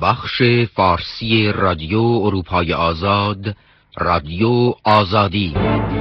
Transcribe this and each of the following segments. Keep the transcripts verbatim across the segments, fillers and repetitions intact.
بخش فارسی رادیو اروپای آزاد، رادیو آزادی.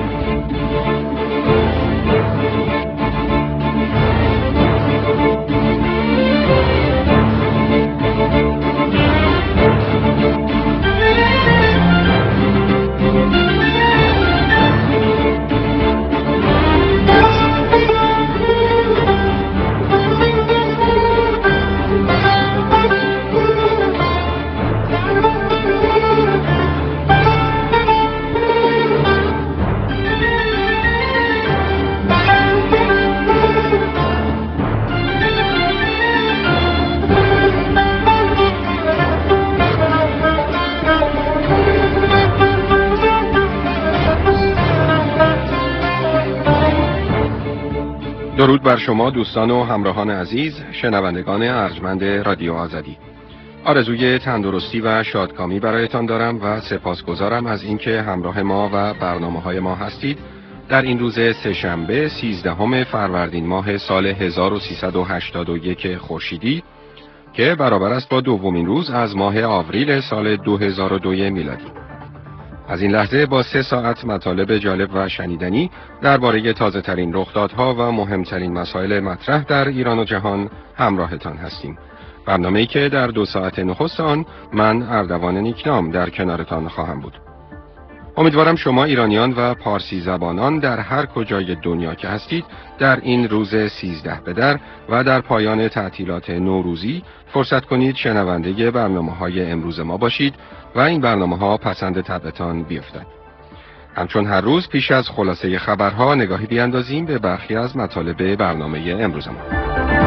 درود بر شما دوستان و همراهان عزیز، شنوندگان ارجمند رادیو آزادی. آرزوی تندرستی و شادکامی برایتان دارم و سپاسگزارم از اینکه همراه ما و برنامه‌های ما هستید در این روز سه‌شنبه سیزدهم فروردین ماه سال هزار و سیصد و هشتاد و یک خورشیدی که برابر است با دومین روز از ماه آوریل سال دو هزار و دو میلادی. از این لحظه با سه ساعت مطالب جالب و شنیدنی درباره تازه ترین رخدادها و مهمترین مسائل مطرح در ایران و جهان همراهتان هستیم. برنامه‌ای که در دو ساعت نخست آن من اردوان نیکنام در کنارتان خواهم بود. امیدوارم شما ایرانیان و پارسی زبانان در هر کجای دنیا که هستید در این روز سیزده بدر و در پایان تعطیلات نوروزی فرصت کنید شنونده برنامه‌های امروز ما باشید و این برنامه‌ها پسند طبعتان بیفتد. همچون هر روز پیش از خلاصه خبرها نگاهی بیاندازیم به برخی از مطالب برنامه امروز ما.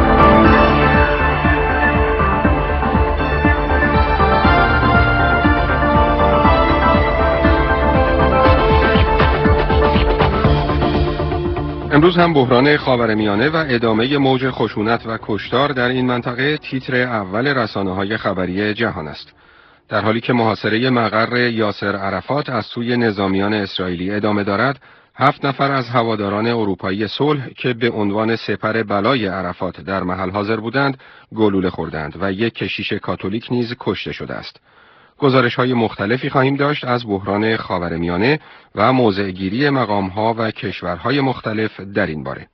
امروز هم بحران خاورمیانه و ادامه موج خشونت و کشتار در این منطقه تیتر اول رسانه‌های خبری جهان است. در حالی که محاصره مقر یاسر عرفات از سوی نظامیان اسرائیلی ادامه دارد، هفت نفر از هواداران اروپایی صلح که به عنوان سپر بلای عرفات در محل حاضر بودند، گلوله خوردند و یک کشیش کاتولیک نیز کشته شده است. گزارش‌های مختلفی خواهیم داشت از بحران خاورمیانه و موضع‌گیری مقام‌ها و کشورهای مختلف در این باره.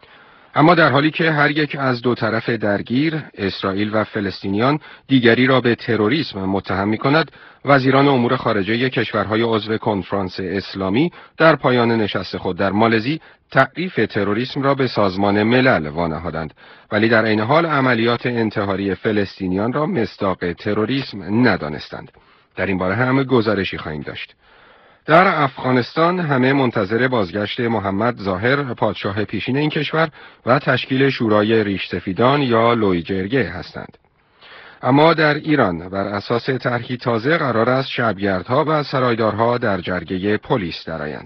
اما در حالی که هر یک از دو طرف درگیر، اسرائیل و فلسطینیان، دیگری را به تروریسم متهم می‌کند، وزیران امور خارجه کشورهای عضو کنفرانس اسلامی در پایان نشست خود در مالزی تعریف تروریسم را به سازمان ملل وانهادند، ولی در عین حال عملیات انتحاری فلسطینیان را مصداق تروریسم ندانستند. در این باره هم گزارشی خواهیم داشت. در افغانستان همه منتظر بازگشت محمد ظاهر پادشاه پیشین این کشور و تشکیل شورای ریش سفیدان یا لویجرگه هستند. اما در ایران بر اساس طرحی تازه قرار است شبگردها و سرایدارها در جرگه پلیس درآیند.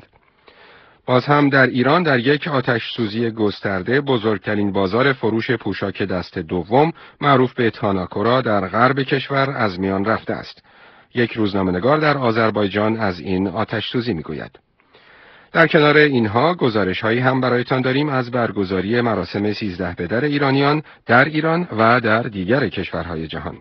باز هم در ایران در یک آتش سوزی گسترده بزرگترین بازار فروش پوشاک دست دوم معروف به تاناکورا در غرب کشور از میان رفته است. یک روزنامه‌نگار در آذربایجان از این آتش سوزی می‌گوید. در کنار اینها گزارش‌هایی هم برایتان داریم از برگزاری مراسم سیزده بدر ایرانیان در ایران و در دیگر کشورهای جهان.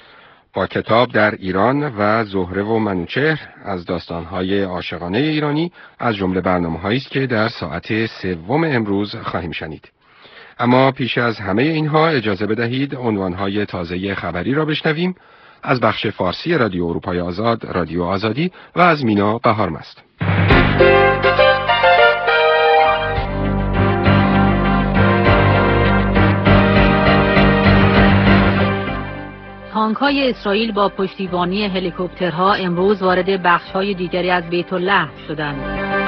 با کتاب در ایران و زهره و منوچهر از داستان‌های عاشقانه ایرانی از جمله برنامه‌هایی است که در ساعت سوم امروز خواهیم شنید. اما پیش از همه اینها اجازه بدهید عنوان‌های تازه خبری را بشنویم از بخش فارسی رادیو اروپای آزاد، رادیو آزادی و از مینا بهارمست. تانک‌های اسرائیل با پشتیبانی هلیکوپترها امروز وارد بخش‌های دیگری از بیت الله شدند.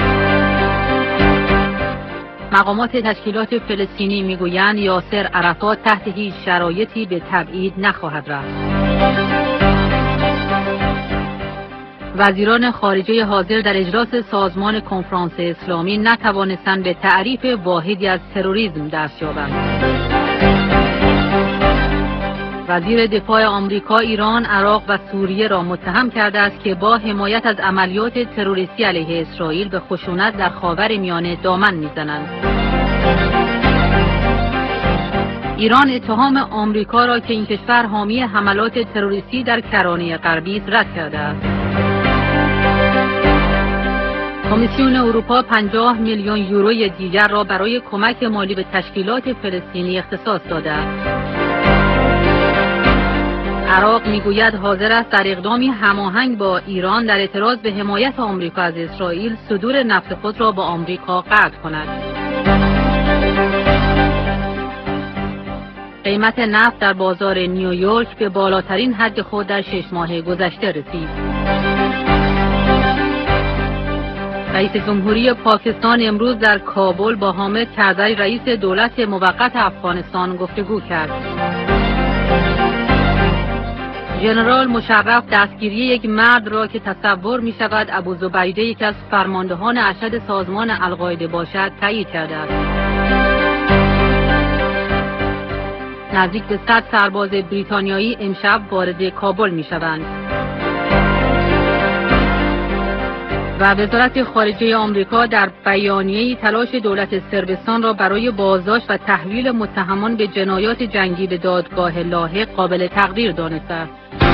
مقامات تشکیلات فلسطینی میگویند یاسر عرفات تحت هیچ شرایطی به تبعید نخواهد رفت. وزیران خارجه حاضر در اجلاس سازمان کنفرانس اسلامی نتوانستند به تعریف واحدی از تروریسم دست یابند. وزیر دفاع آمریکا ایران، عراق و سوریه را متهم کرده است که با حمایت از عملیات تروریستی علیه اسرائیل به خشونت در خاورمیانه دامن میزنند. ایران اتهام آمریکا را که این کشور حامی حملات تروریستی در کرانه غربی است رد کرده است. کمیسیون اروپا پنجاه میلیون یوروی دیگر را برای کمک مالی به تشکیلات فلسطینی اختصاص داده است. عراق میگوید حاضر است در اقدامی هماهنگ با ایران در اعتراض به حمایت آمریکا از اسرائیل صدور نفت خود را با آمریکا قطع کند. قیمت نفت در بازار نیویورک به بالاترین حد خود در شش ماه گذشته رسید. رئیس جمهوری پاکستان امروز در کابل با حامد کرزی رئیس دولت موقت افغانستان گفتگو کرد. ژنرال مشرف دستگیری یک مرد را که تصور می شود ابوزبیده یک از فرماندهان ارشد سازمان القاعده باشد تایید کرده است. نزدیک به صد سرباز بریتانیایی امشب وارد کابل می شوند. و وزارت خارجه آمریکا در بیانیه‌ای تلاش دولت صربستان را برای بازداشت و تحویل متهمان به جنایات جنگی به دادگاه لاحق قابل تقدیر دانسته است.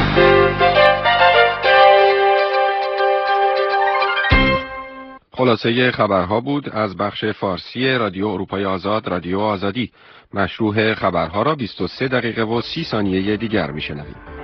خلاصه خبرها بود از بخش فارسی رادیو اروپای آزاد، رادیو آزادی. مشروح خبرها را بیست و سه دقیقه و سی ثانیه دیگر میشنوید.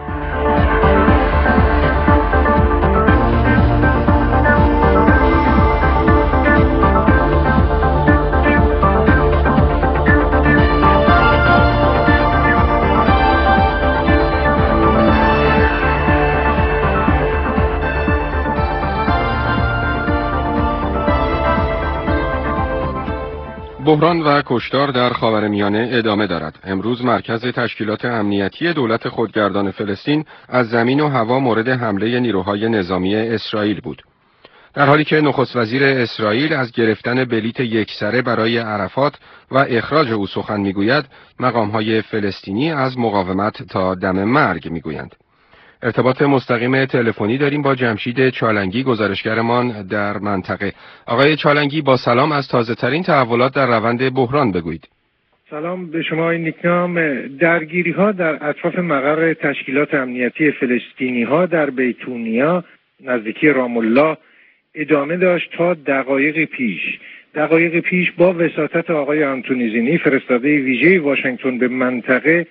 بحران و کشتار در خاورمیانه ادامه دارد. امروز مرکز تشکیلات امنیتی دولت خودگردان فلسطین از زمین و هوا مورد حمله نیروهای نظامی اسرائیل بود. در حالی که نخست وزیر اسرائیل از گرفتن بلیت یکسره برای عرفات و اخراج او سخن میگوید، مقامهای فلسطینی از مقاومت تا دم مرگ میگویند. ارتباط مستقیم تلفنی داریم با جمشید چالنگی، گزارشگرمان در منطقه. آقای چالنگی، با سلام، از تازه ترین تحولات در روند بحران بگویید. سلام به شما. این نیکنام درگیری ها در اطراف مقر تشکیلات امنیتی فلسطینی ها در بیتونیا نزدیکی رام الله ادامه داشت تا دقایق پیش. دقایق پیش با وساطت آقای آنتونی زینی، فرستاده ویژه واشنگتن به منطقه،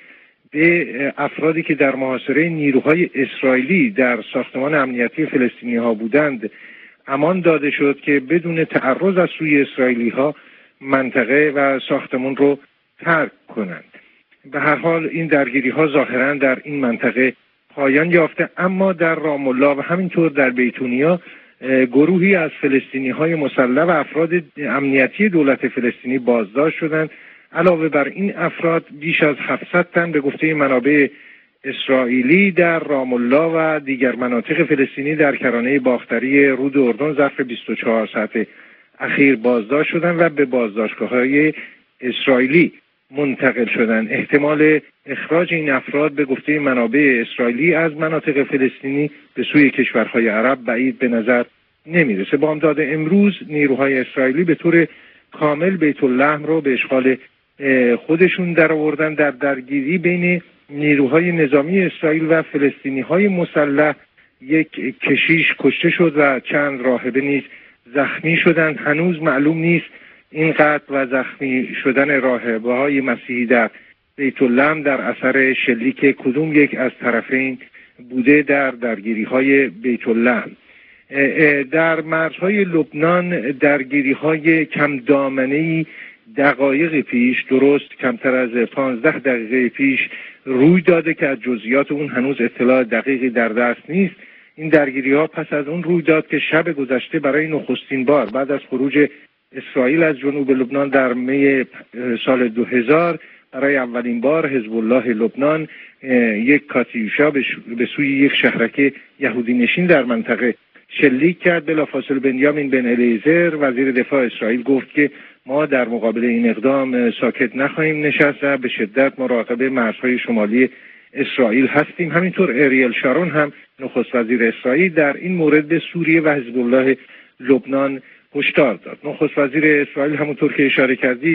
به افرادی که در محاصره نیروهای اسرائیلی در ساختمان امنیتی فلسطینی ها بودند امان داده شد که بدون تعرض از سوی اسرائیلی ها منطقه و ساختمان رو ترک کنند. به هر حال این درگیری ها ظاهرا در این منطقه پایان یافته، اما در رام الله و همینطور در بیتونیا گروهی از فلسطینی های مسلح و افراد امنیتی دولت فلسطینی بازداشت شدند. علاوه بر این افراد بیش از هفتصد تن به گفته منابع اسرائیلی در رام الله و دیگر مناطق فلسطینی در کرانه باختری رود اردن ظرف بیست و چهار ساعت اخیر بازداشت شدند و به بازداشتگاه‌های اسرائیلی منتقل شدند. احتمال اخراج این افراد به گفته منابع اسرائیلی از مناطق فلسطینی به سوی کشورهای عرب بعید به نظر نمیرسه. بامداد امروز نیروهای اسرائیلی به طور کامل بیت اللحم رو به اشغال خودشون در آوردن. در درگیری بین نیروهای نظامی اسرائیل و فلسطینی های مسلح یک کشیش کشته شد و چند راهبه نیز زخمی شدند. هنوز معلوم نیست این قتل و زخمی شدن راهبه های مسیحی در بیت اللحم در اثر شلیک کدوم یک از طرفین بوده در درگیری های بیت اللحم. در مرزهای لبنان درگیری های کم دامنه‌ای دقایق پیش، درست کمتر از پانزده دقیقه پیش روی داده که از جزئیات اون هنوز اطلاع دقیقی در دست نیست. این درگیری ها پس از اون روی داد که شب گذشته برای نخستین بار بعد از خروج اسرائیل از جنوب لبنان در می سال دو هزار برای اولین بار حزب الله لبنان یک کاتیوشا به سوی یک شهرک یهودی نشین در منطقه شلیک کرد. بلافاصله بنیامین بن الیعزر وزیر دفاع اسرائیل گفت که ما در مقابل این اقدام ساکت نخواهیم نشست و به شدت مراقب مرزهای شمالی اسرائیل هستیم. همینطور اریل شارون هم نخست وزیر اسرائیل در این مورد به سوریه و حزب الله لبنان هشدار داد. نخست وزیر اسرائیل همونطور که اشاره کردید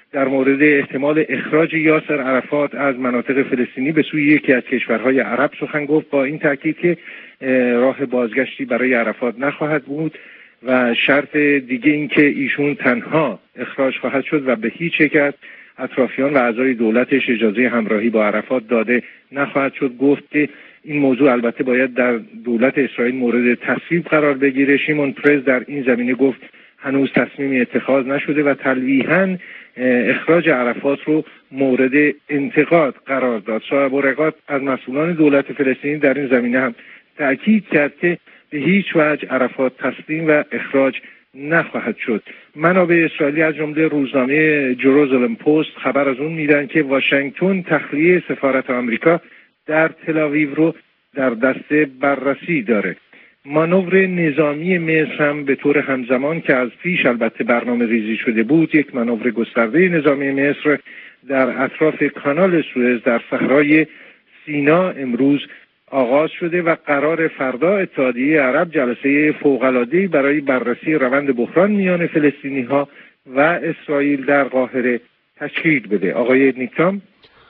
در مورد احتمال اخراج یاسر عرفات از مناطق فلسطینی به سوی یکی از کشورهای عرب سخن گفت، با این تاکید که راه بازگشتی برای عرفات نخواهد بود و شرط دیگه این که ایشون تنها اخراج خواهد شد و به هیچ یک از اطرافیان و اعضای دولتش اجازه همراهی با عرفات داده نخواهد شد. گفت که این موضوع البته باید در دولت اسرائیل مورد تصویب قرار بگیره. شیمون پرز در این زمینه گفت هنوز تصمیمی اتخاذ نشده و تلویحاً اخراج عرفات رو مورد انتقاد قرار داد. صاحب الرقات از مسئولان دولت فلسطینی در این زمینه هم تأکید کرد که به هیچ وجه عرفات تسلیم و اخراج نخواهد شد. منابع اسرائیلی از جمله روزنامه جروزالم پست خبر از اون میدن که واشنگتن تخلیه سفارت آمریکا در تل آویو رو در دست بررسی داره. مانور نظامی مصر هم به طور همزمان که از پیش البته برنامه ریزی شده بود، یک مانور گسترده نظامی مصر در اطراف کانال سوئز در صحرای سینا امروز آغاز شده و قرار فردا اتحادیه عرب جلسه فوق‌العاده‌ای برای بررسی روند بحران میان فلسطینی‌ها و اسرائیل در قاهره تشکیل بده. آقای نیکتام.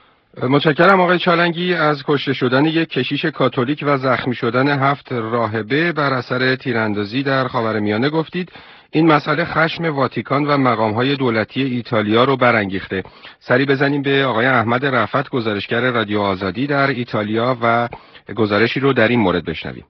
متشکرم آقای چالنگی. از کشته شدن یک کشیش کاتولیک و زخمی شدن هفت راهبه بر اثر تیراندازی در خاورمیانه گفتید این مسئله خشم واتیکان و مقام‌های دولتی ایتالیا رو برانگیخته. سری بزنیم به آقای احمد رفعت، گزارشگر رادیو آزادی در ایتالیا، و گزارشی رو در این مورد بشنویم.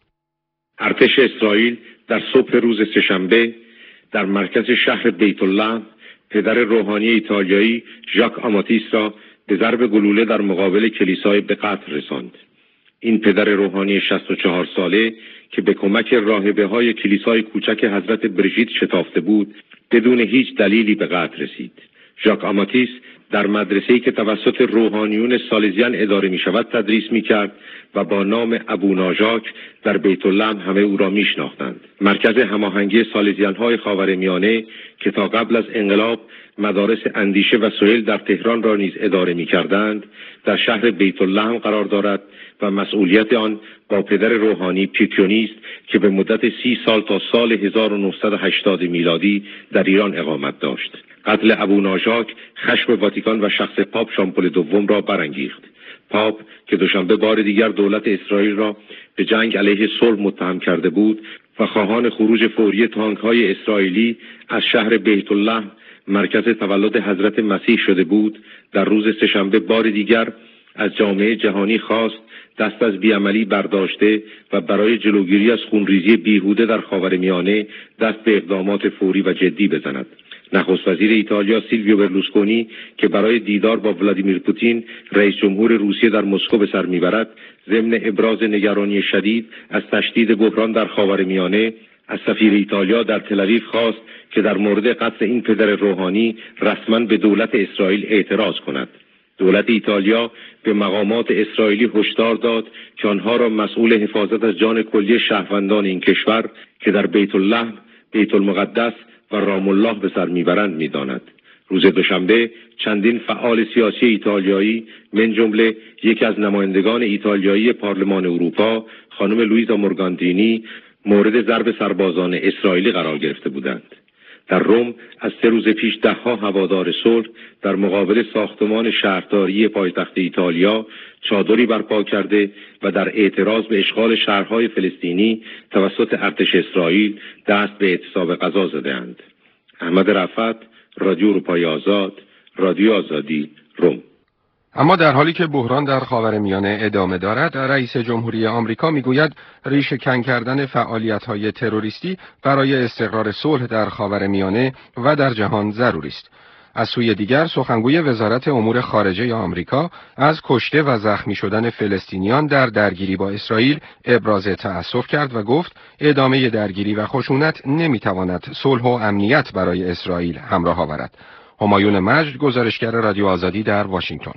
ارتش اسرائیل در صبح روز سه‌شنبه در مرکز شهر بیت الله پدر روحانی ایتالیایی ژاک آماتیس را به ضرب گلوله در مقابل کلیسای به قتل رساند. این پدر روحانی شصت و چهار ساله که به کمک راهبه‌های کلیسای کوچک حضرت بریژیت شتافته بود، بدون هیچ دلیلی به قتل رسید. ژاک آماتیس در مدرسه‌ای که توسط روحانیون سالزیان اداره می‌شود تدریس می‌کرد و با نام ابوناژاک در بیت الله همه او را می‌شناختند. مرکز هماهنگی سالزیان‌های خاورمیانه که تا قبل از انقلاب مدارس اندیشه و سهیل در تهران را نیز اداره می‌کردند، در شهر بیت الله هم قرار دارد و مسئولیت آن با پدر روحانی پیتیونیست که به مدت سی سال تا سال هزار و نهصد و هشتاد میلادی در ایران اقامت داشت. قتل ابوناژاک خشم واتیکان و شخص پاپ شامپول دوم را برانگیخت. پاپ که دوشنبه بار دیگر دولت اسرائیل را به جنگ علیه صلح متهم کرده بود و خواهان خروج فوری تانک‌های اسرائیلی از شهر بیت الله مرکز تولد حضرت مسیح شده بود، در روز سه‌شنبه بار دیگر از جامعه جهانی خواست دست از بیعملی برداشته و برای جلوگیری از خونریزی بیهوده در خاورمیانه دست به اقدامات فوری و جدی بزند. نخست وزیر ایتالیا سیلویو برلوسکونی که برای دیدار با ولادیمیر پوتین رئیس جمهور روسیه در مسکو به سر میبرد، ضمن ابراز نگرانی شدید از تشدید بحران در خاورمیانه از سفیر ایتالیا در تل‌آویو خواست که در مورد قتل این پدر روحانی رسما به دولت اسرائیل اعتراض کند. دولت ایتالیا به مقامات اسرائیلی هشدار داد که آنها را مسئول حفاظت از جان کلی شهروندان این کشور که در بیت الله، بیت المقدس و رام الله به سر میبرند میداند. روز دوشنبه چندین فعال سیاسی ایتالیایی من جمله یکی از نمایندگان ایتالیایی پارلمان اروپا خانم لویزا مورگانتینی مورد ضرب سربازان اسرائیلی قرار گرفته بودند. در روم از سه روز پیش ده‌ها هوادار صلح در مقابل ساختمان شهرداری پایتخت ایتالیا چادری برپا کرده و در اعتراض به اشغال شهرهای فلسطینی توسط ارتش اسرائیل دست به اعتصاب غذا زده‌اند. احمد رفعت، رادیو اروپای آزاد، رادیو آزادی، روم. اما در حالی که بحران در خاورمیانه ادامه دارد، رئیس جمهوری آمریکا میگوید ریشه کن کردن فعالیت‌های تروریستی برای استقرار صلح در خاورمیانه و در جهان ضروری است. از سوی دیگر سخنگوی وزارت امور خارجه آمریکا از کشته و زخمی شدن فلسطینیان در درگیری با اسرائیل ابراز تأسف کرد و گفت ادامه درگیری و خشونت نمیتواند صلح و امنیت برای اسرائیل همراه آورد. همایون مجد، گزارشگر رادیو آزادی در واشنگتن.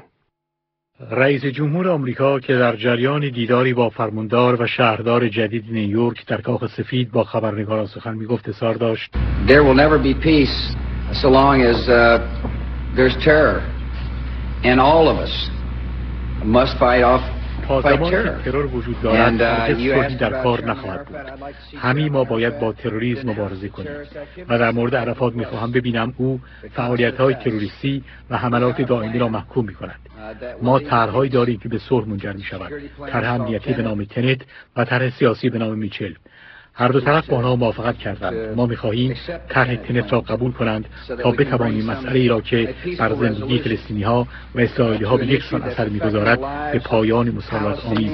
رئیس جمهور آمریکا که در جریان دیداری با فرماندار و شهردار جدید نیویورک در کاخ سفید با خبرنگاران سخن میگفت اظهار داشت There will never be peace so long as uh, there's terror and all of us must fight off تا زمانی که ترور وجود دارد هرگز صلحی در کار نخواهد بود. همه ما باید با تروریسم مبارزه کنیم و در مورد عرفات میخواهم ببینم او فعالیت‌های تروریستی و حملات دائمی را محکوم می‌کند. ما طرح‌هایی داریم که به صلح منجر می‌شود، طرح امنیتی به نام تنت و طرح سیاسی به نام میچل. هر دو طرف با آنها موافقت کردند. ما می‌خواهیم طرح تنت را قبول کنند تا بتوانیم مسئله ای را که بر زندگی فلسطینی‌ها و اسرائیلی‌ها به یکسان اثر می‌گذارد به پایان مساوات آمیز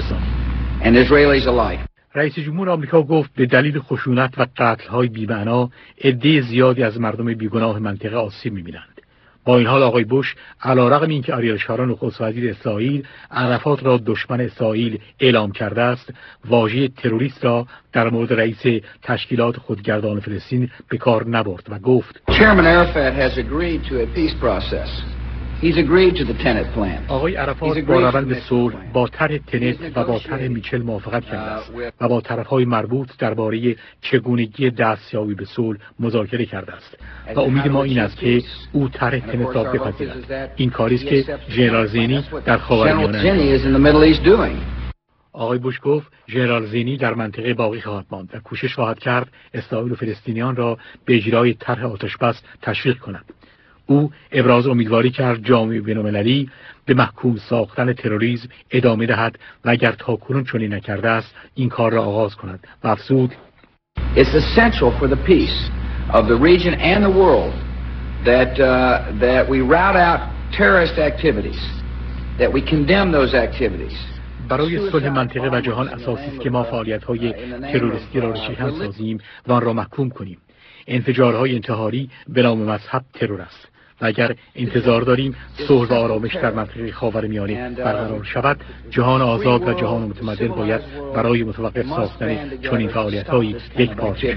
برسانیم. رئیس جمهور آمریکا گفت به دلیل خشونت و قتل‌های بی‌معنا عده زیادی از مردم بیگناه منطقه آسیب می‌بینند. با این حال آقای بوش علیرغم اینکه آریل شارون نخست وزیر اسرائیل عرفات را دشمن اسرائیل اعلام کرده است، واژه تروریست را در مورد رئیس تشکیلات خودگردان فلسطین به کار نبرد و گفت Chairman Arafat has agreed to a peace process. He's agreed to the Tenet plan. آقای عرفات با روند صلح با طرح تنت و با طرح میچل موافقت کرده است و با طرف‌های مربوط درباره چگونگی دستیابی به صلح مذاکره کرده است و امید ما این است که او طرح تنت را بپذیرد. این کاری است که ژنرال زینی در خاورمیانه انجام. آقای بوش گفت ژنرال زینی در منطقه باقی خواهد ماند و کوشش خواهد کرد اسرائیل و فلسطینیان را به اجرای طرح آتشبس تشویق کند. او ابراز امیدواری کرد جامعه بین‌المللی به محکوم ساختن تروریسم ادامه دهد و اگر تاکنون چنین نکرده است این کار را آغاز کند و افزود It's essential for the peace of the region and the world that uh, that we rout out terrorist activities, that we condemn those activities. برای صلح منطقه و جهان اساسی است که ما فعالیت‌های تروریستی را رسیدن سازیم و آن را محکوم کنیم. انفجارهای انتحاری به نام مذهب ترور است و اگر انتظار داریم صلح و آرامش در منطقه خاورمیانه برقرار شود، جهان آزاد و جهان متمدن باید برای متوقف ساختن چنین فعالیت‌های یک پارچه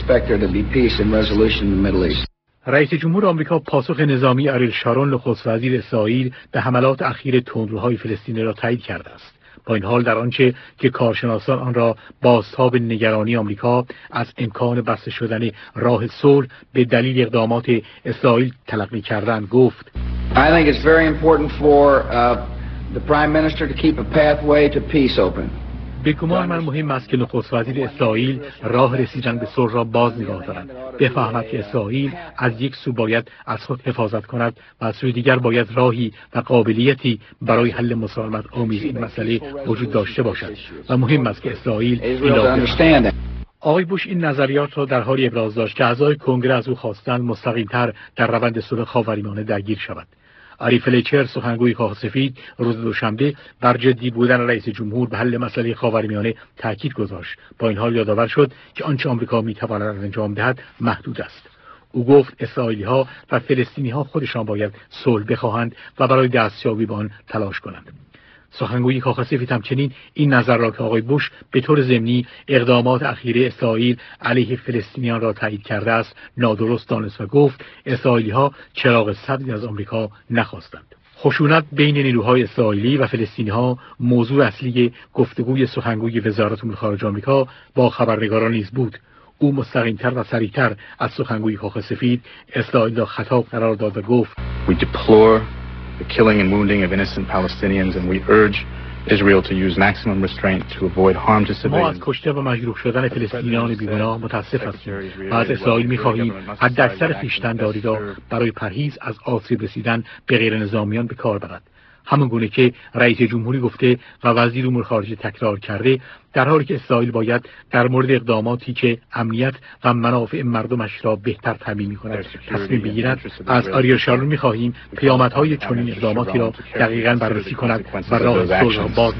شود. رئیس جمهور آمریکا پاسخ نظامی آریل شارون نخست وزیر اسرائیل به حملات اخیر تندروهای فلسطینی را تایید کرده است. با این حال در آنچه که کارشناسان آن را بازتاب نگرانی آمریکا از امکان بسته شدن راه صلح به دلیل اقدامات اسرائیل تلقی کردند گفت I think it's very important for uh, the Prime Minister to keep a pathway to peace open. به گمان من مهم است که نخست وزیر اسرائیل راه رسیدن به صلح را باز نگاه دارد، بفهمد که اسرائیل از یک سو باید از خود حفاظت کند و از سوی دیگر باید راهی و قابلیتی برای حل مسالمت آمیز این مسئله وجود داشته باشد و مهم است که اسرائیل این را بفهمد. آقای بوش این نظریات را در حالی ابراز داشت که اعضای کنگره از او خواستند مستقیم‌تر در روند صلح خاورمیانه درگیر شود. آری فلیچر سخنگوی کاخ سفید روز دوشنبه بر جدی بودن رئیس جمهور به حل مسئله خاورمیانه تاکید گذاشت. با این حال یادآور شد که آنچه آمریکا می‌تواند انجام دهد محدود است. او گفت اسرائیلی‌ها و فلسطینی‌ها خودشان باید صلح بخواهند و برای دستیابی به آن تلاش کنند. سخنگوی کاخ سفید همچنین این نظر را که آقای بوش به طور ضمنی اقدامات اخیر اسرائیل علیه فلسطینیان را تایید کرده است نادرست دانست و گفت اسرائیلی‌ها چراغ سبزی از آمریکا نخواستند. خشونت بین نیروهای اسرائیلی و فلسطینی‌ها موضوع اصلی گفتگوی سخنگوی وزارت امور خارجه آمریکا با خبرنگاران نیز بود. او مستقیم‌تر و سریع‌تر از سخنگوی کاخ سفید اسرائیل را خطاب قرار داد و گفت We deplore the killing and wounding of innocent Palestinians and we urge Israel to use maximum restraint to avoid harm to civilians. ما از کشته و مجروح شدن فلسطینیان بیگناه متاسف هستیم و از اسرائیل می‌خواهیم حداکثر خویشتن‌داری را برای پرهیز از آسیب رسیدن به غیر نظامیان به کار برد. همون گونه که رئیس جمهوری گفته و وزیر امور خارجه تکرار کرده، در حالی که اسرائیل باید در مورد اقداماتی که امنیت و منافع مردمش را بهتر تامین می‌کند تصمیم بگیرد، از آریل شارون می‌خواهیم پیامدهای چنین اقداماتی را دقیقاً بررسی کند و راه صلح را باز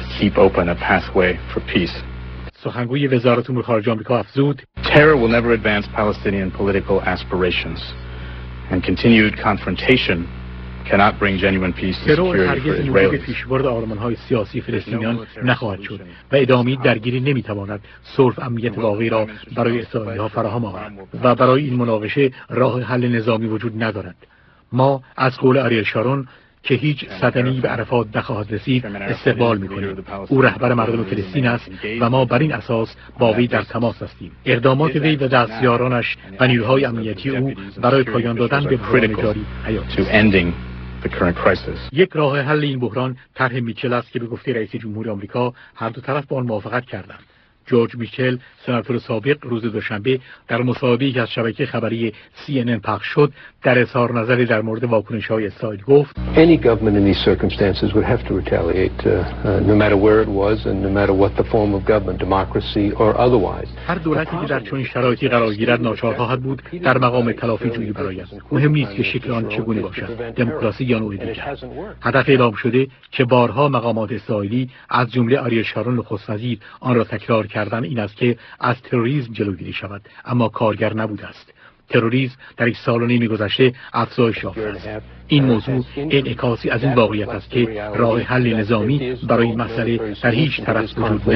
نگاهد. سخنگوی وزارت امور خارجه آمریکا افزود Terror will never advance Palestinian political aspirations and continued confrontation cannot bring genuine peace and security for Israelis. پیشبرد آرمان‌های سیاسی فلسطینیان نخواهد شد و ادامه درگیری نمی‌تواند صلح و امنیت واقعی را برای اسرائیلی‌ها فراهم آورد و برای این مناقشه راه حل نظامی وجود ندارد. ما از قول آریل شارون که هیچ صدمه‌ای به عرفات نخواهد رسید استقبال می‌کنیم. او رهبر مردم فلسطین است و ما بر این اساس با وی در تماس هستیم. اقدامات وی و دستیارانش و نیروهای امنیتی او برای پایان دادن به بحران جاری حیاتی است. the current crisis. یک راه حل این بحران طرح میچل است که به گفته رئیس جمهور آمریکا هر دو طرف با آن موافقت کردند. جورج میچل، سناتور سابق، روز دوشنبه در مصاحبه‌ای که از شبکه خبری سی ان ان پخش شد در اظهار نظری در مورد واکنش‌های اسرائیل گفت Any government in these circumstances would have to retaliate uh, uh, no matter where it was and no matter what the form of government, democracy or otherwise. هر دولتی که در چنین شرایطی قرار گیرد ناچار خواهد بود در مقام تلافی جویی براید. مهم نیست که شکل آن چگونه باشد، دموکراسی یا نوع دیگر. هدف اعلام شده که بارها مقامات اسرائیلی از جمله آریل شارون نخست‌وزیر آن را تکرار کردن این است که از تروریسم جلوگیری شود، اما کارگر نبوده است. تروریسم در یک سال و نیم گذشته افزایش یافته است. این موضوع انعکاسی از این واقعیت است که راه حل نظامی برای این مسئله در هیچ طرف وجود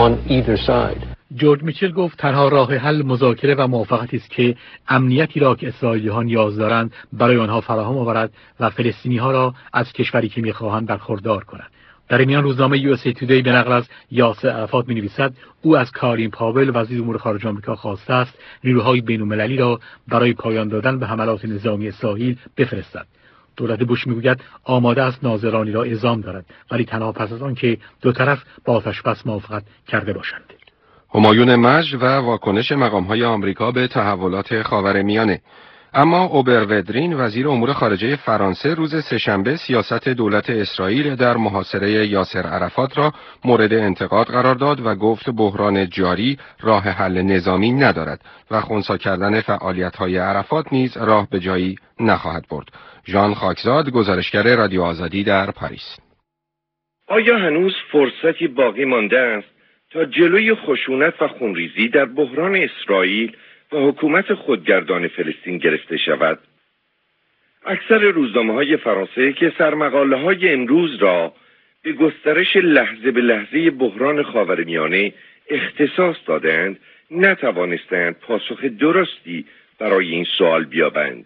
ندارد. جورج میچل گفت تنها راه حل مذاکره و موافقتی است که امنیتی را که اسرائیلی‌ها نیاز دارند برای آنها فراهم آورد و فلسطینی‌ها را از کشوری که می‌خواهند برخوردار کند. در میان روزنامه یو اس ای تودی به نقل از یاسر عرفات می‌نویسد او از کالین پاول وزیر امور خارجه آمریکا خواسته است نیروهای بین‌المللی را برای پایان دادن به حملات نظامی اسرائیل بفرستد. دولت بوش میگوید آماده است ناظرانی را اعزام دارد، ولی تنها پس از آن که دو طرف با آتش‌بس موافقت کرده باشند. همایون مجد و واکنش مقام‌های آمریکا به تحولات خاورمیانه. اما اوبرودرین وزیر امور خارجه فرانسه روز سه‌شنبه سیاست دولت اسرائیل در محاصره یاسر عرفات را مورد انتقاد قرار داد و گفت بحران جاری راه حل نظامی ندارد و خنثی کردن فعالیت‌های عرفات نیز راه به جایی نخواهد برد. ژان خاکزاد، گزارشگر رادیو آزادی در پاریس. آیا هنوز فرصتی باقی مانده است تا جلوی خشونت و خونریزی در بحران اسرائیل و حکومت خودگردان فلسطین گرفته شود؟ اکثر روزنامه‌های فرانسه که سرمقاله‌های امروز را به گسترش لحظه به لحظه بحران خاورمیانه اختصاص دادند، نتوانستند پاسخ درستی برای این سوال بیابند.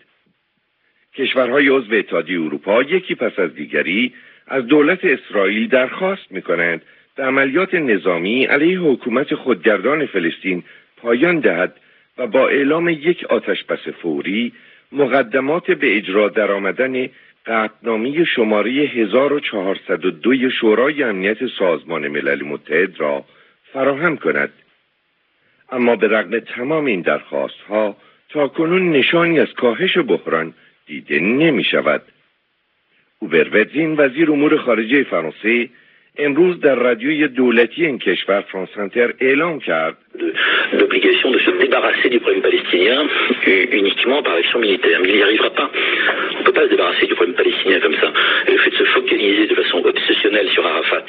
کشورهای عضو اتحادیه اروپا یکی پس از دیگری از دولت اسرائیل درخواست می‌کنند به عملیات نظامی علیه حکومت خودگردان فلسطین پایان دهد و با اعلام یک آتش‌بس فوری مقدمات به اجرا درآمدن قطعنامه شماره هزار و چهارصد و دو شورای امنیت سازمان ملل متحد را فراهم کند. اما به رغم تمام این درخواست‌ها تاکنون نشانی از کاهش بحران دیده نمی شود. اوبرودرین وزیر امور خارجه فرانسه امروز در رادیوی دولتی این کشور فرانس انتر اعلام کرد l'obligation de se débarrasser du problème palestinien uniquement par action militaire. Mais il n'y arrivera pas. On ne peut pas se débarrasser du problème palestinien comme ça. Et le fait de se focaliser de façon obsessionnelle sur Arafat.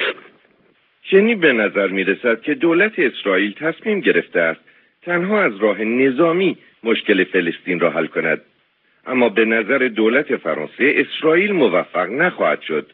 چنین به نظر می رسد که دولت اسرائیل تصمیم گرفته است تنها از راه نظامی مشکل فلسطین را حل کند. اما به نظر دولت فرانسه اسرائیل موفق نخواهد شد.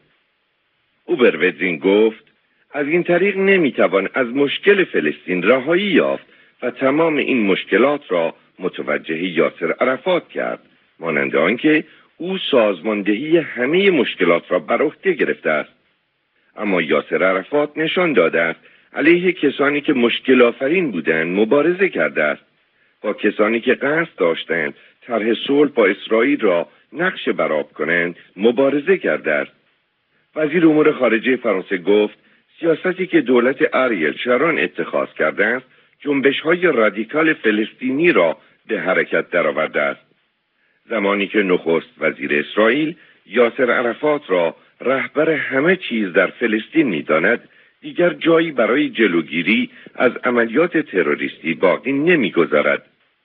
اوبرودرین گفت از این طریق نمیتوان از مشکل فلسطین رهایی یافت و تمام این مشکلات را متوجه یاسر عرفات کرد، مانند آنکه او سازماندهی همه مشکلات را بر عهده گرفته است. اما یاسر عرفات نشان داده است علیه کسانی که مشکل آفرین بودند مبارزه کرده است، با کسانی که قصد داشتند طرح صلح با اسرائیل را نقش برآب کنند مبارزه کرده است. وزیر امور خارجه فرانسه گفت سیاستی که دولت آریل شارون اتخاذ کرده است جنبش‌های رادیکال فلسطینی را به حرکت درآورده است. زمانی که نخست وزیر اسرائیل یاسر عرفات را رهبر همه چیز در فلسطین می‌داند، دیگر جایی برای جلوگیری از عملیات تروریستی باقی نمی‌گذارد.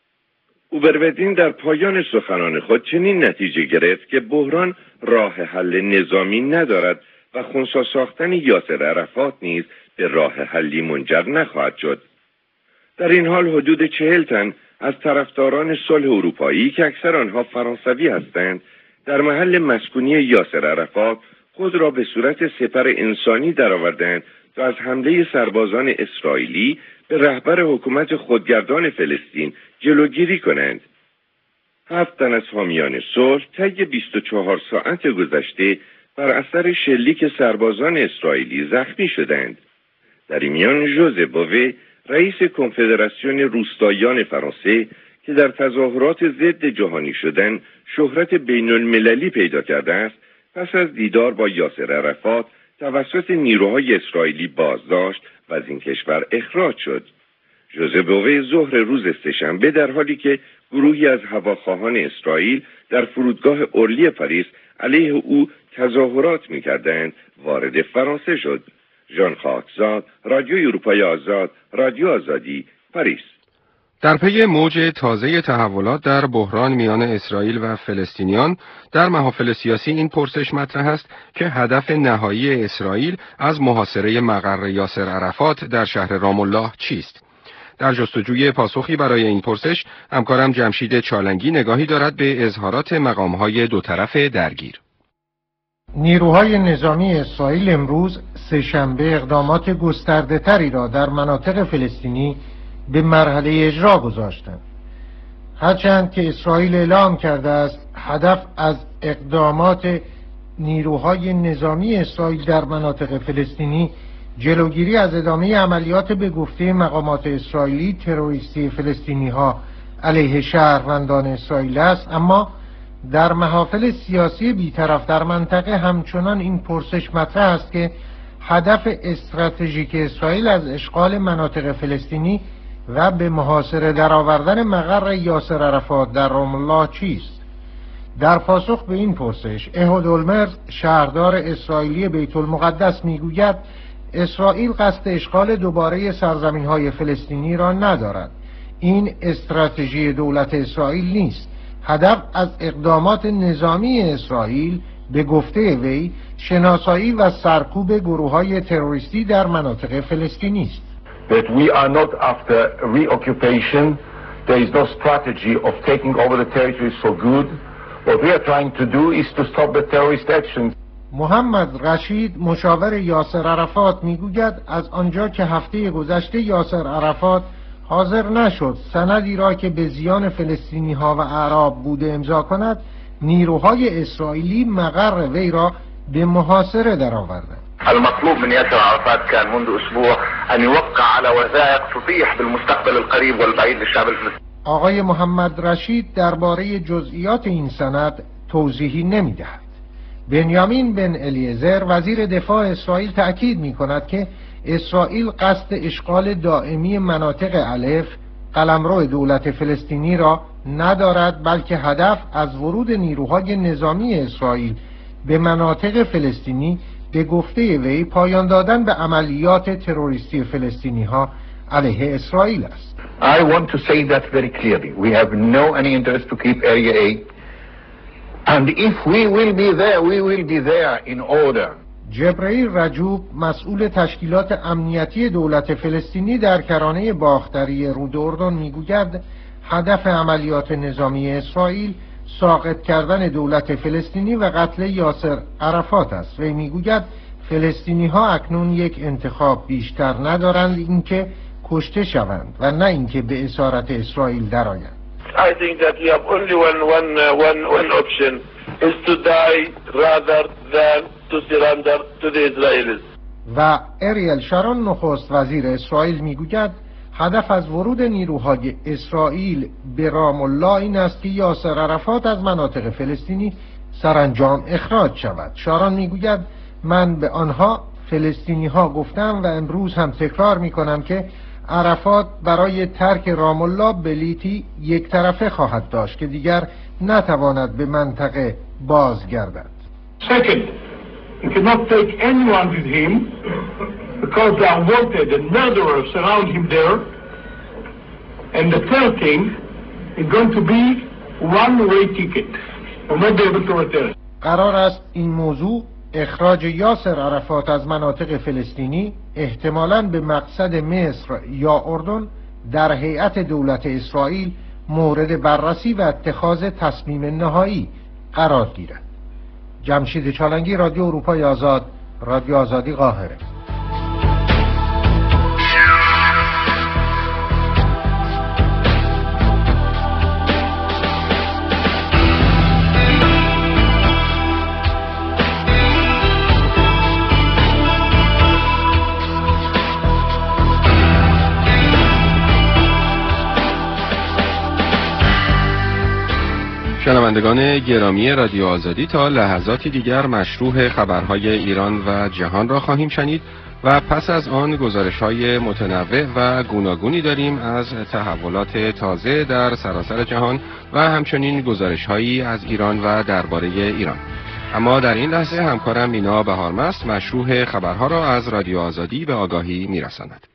اوبرودرین در پایان سخنان خود چنین نتیجه گرفت که بحران راه حل نظامی ندارد و خنثی ساختن یاسر عرفات نیز به راه حلی منجر نخواهد شد. در این حال حدود چهل تن از طرفداران صلح اروپایی که اکثر آنها فرانسوی هستند در محل مسکونی یاسر عرفات خود را به صورت سپر انسانی درآوردند تا از حمله سربازان اسرائیلی به رهبر حکومت خودگردان فلسطین جلوگیری کنند. هفت تن از حامیان صلح طی بیست و چهار ساعت گذشته بر اثر شلیک سربازان اسرائیلی زخمی شدند. در این میان ژوزه بووه رئیس کنفدراسیون روستاییان فرانسه که در تظاهرات ضد جهانی شدن شهرت بین المللی پیدا کرده است، پس از دیدار با یاسر عرفات توسط نیروهای اسرائیلی بازداشت و از این کشور اخراج شد. ژوزه بوه ظهر روز سه‌شنبه در حالی که گروهی از هواخواهان اسرائیل در فرودگاه اورلی پاریس علیه او تظاهرات می‌کردند وارد فرانسه شد. ژان خاکزاد، رادیو اروپای آزاد، رادیو آزادی، پاریس. در پی موج تازه تحولات در بحران میان اسرائیل و فلسطینیان در محافل سیاسی این پرسش مطرح است که هدف نهایی اسرائیل از محاصره مقر یاسر عرفات در شهر رام الله چیست؟ در جستجوی پاسخی برای این پرسش همکارم جمشید چالنگی نگاهی دارد به اظهارات مقام‌های دو طرف درگیر. نیروهای نظامی اسرائیل امروز سه‌شنبه اقدامات گسترده‌تری را در مناطق فلسطینی به مرحله اجرا گذاشتند. هرچند که اسرائیل اعلام کرده است هدف از اقدامات نیروهای نظامی اسرائیل در مناطق فلسطینی جلوگیری از ادامه عملیات به گفته مقامات اسرائیلی تروریستی فلسطینی ها علیه شهروندان اسرائیل است، اما در محافل سیاسی بیطرف در منطقه همچنان این پرسش مطرح است که هدف استراتژیک اسرائیل از اشغال مناطق فلسطینی و به محاصره درآوردن مقر یاسر عرفات در رام الله چیست؟ در پاسخ به این پرسش اهود اولمرت شهردار اسرائیلی بیت المقدس میگوید اسرائیل قصد اشغال دوباره سرزمین‌های فلسطینی را ندارد. این استراتژی دولت اسرائیل نیست. هدف از اقدامات نظامی اسرائیل به گفته وی شناسایی و سرکوب گروه‌های تروریستی در مناطق فلسطینی است. That we are not after reoccupation. There is no strategy of taking over the territories for good. What we are trying to do is to stop the terrorist actions. محمد رشید مشاور یاسر عرفات میگوید از آنجا که هفته گذشته یاسر عرفات حاضر نشد سندی را که به زیان فلسطینی ها و اعراب بوده امضا کند، نیروهای اسرائیلی مقر وی را به محاصره درآوردند. المطلوب من ياسر عرفات كان منذ اسبوع ان يوقع على وثائق تتيح بالمستقبل القريب والبعيد للشعب الفلسطيني. آقای محمد رشید درباره جزئیات این سند توضیحی نمی‌دهد. بنیامین بن الیعزر وزیر دفاع اسرائیل تأکید می‌کند که اسرائیل قصد اشغال دائمی مناطق الف قلمرو دولت فلسطینی را ندارد، بلکه هدف از ورود نیروهای نظامی اسرائیل به مناطق فلسطینی به گفته وی پایان دادن به عملیات تروریستی فلسطینی ها علیه اسرائیل است. I want to say that very clearly. We have no any interest to keep Area A. And if we will be there, we will be there in order. جبرئیل رجوب مسئول تشکیلات امنیتی دولت فلسطینی در کرانه باختری رود اردن میگوید هدف عملیات نظامی اسرائیل ساقط کردن دولت فلسطینی و قتل یاسر عرفات است. وی میگوید فلسطینی ها اکنون یک انتخاب بیشتر ندارند، اینکه کشته شوند و نه اینکه به اسارت اسرائیل درآیند. I think that we have only one one uh, one one option is to die rather than to surrender to the Israelis. و اریل شارون نخست وزیر اسرائیل میگوید هدف از ورود نیروهای اسرائیل به رام الله این است که یاسر عرفات از مناطق فلسطینی سرانجام اخراج شود. شارون میگوید من به آنها فلسطینی ها گفتم و امروز هم تکرار میکنم که عرفات برای ترک رام الله بلیتی یک طرفه خواهد داشت که دیگر نتواند به منطقه بازگردد. Second, he cannot take anyone with him because they are wanted and murderers surround him there. And the third thing is going to be one-way ticket. Will not be able to return. قرار است این موضوع اخراج یاسر عرفات از مناطق فلسطینی احتمالاً به مقصد مصر یا اردن در هیئت دولت اسرائیل مورد بررسی و اتخاذ تصمیم نهایی قرار گیرد. جمشید چالنگی، رادیو اروپای آزاد، رادیو آزادی، قاهره. شنوندگان گرامی رادیو آزادی، تا لحظاتی دیگر مشروح خبرهای ایران و جهان را خواهیم شنید و پس از آن گزارش‌های متنوع و گوناگونی داریم از تحولات تازه در سراسر جهان و همچنین گزارش‌هایی از ایران و درباره ایران. اما در این لحظه همکارم مینا بهارمست مشروح خبرها را از رادیو آزادی به آگاهی می‌رساند.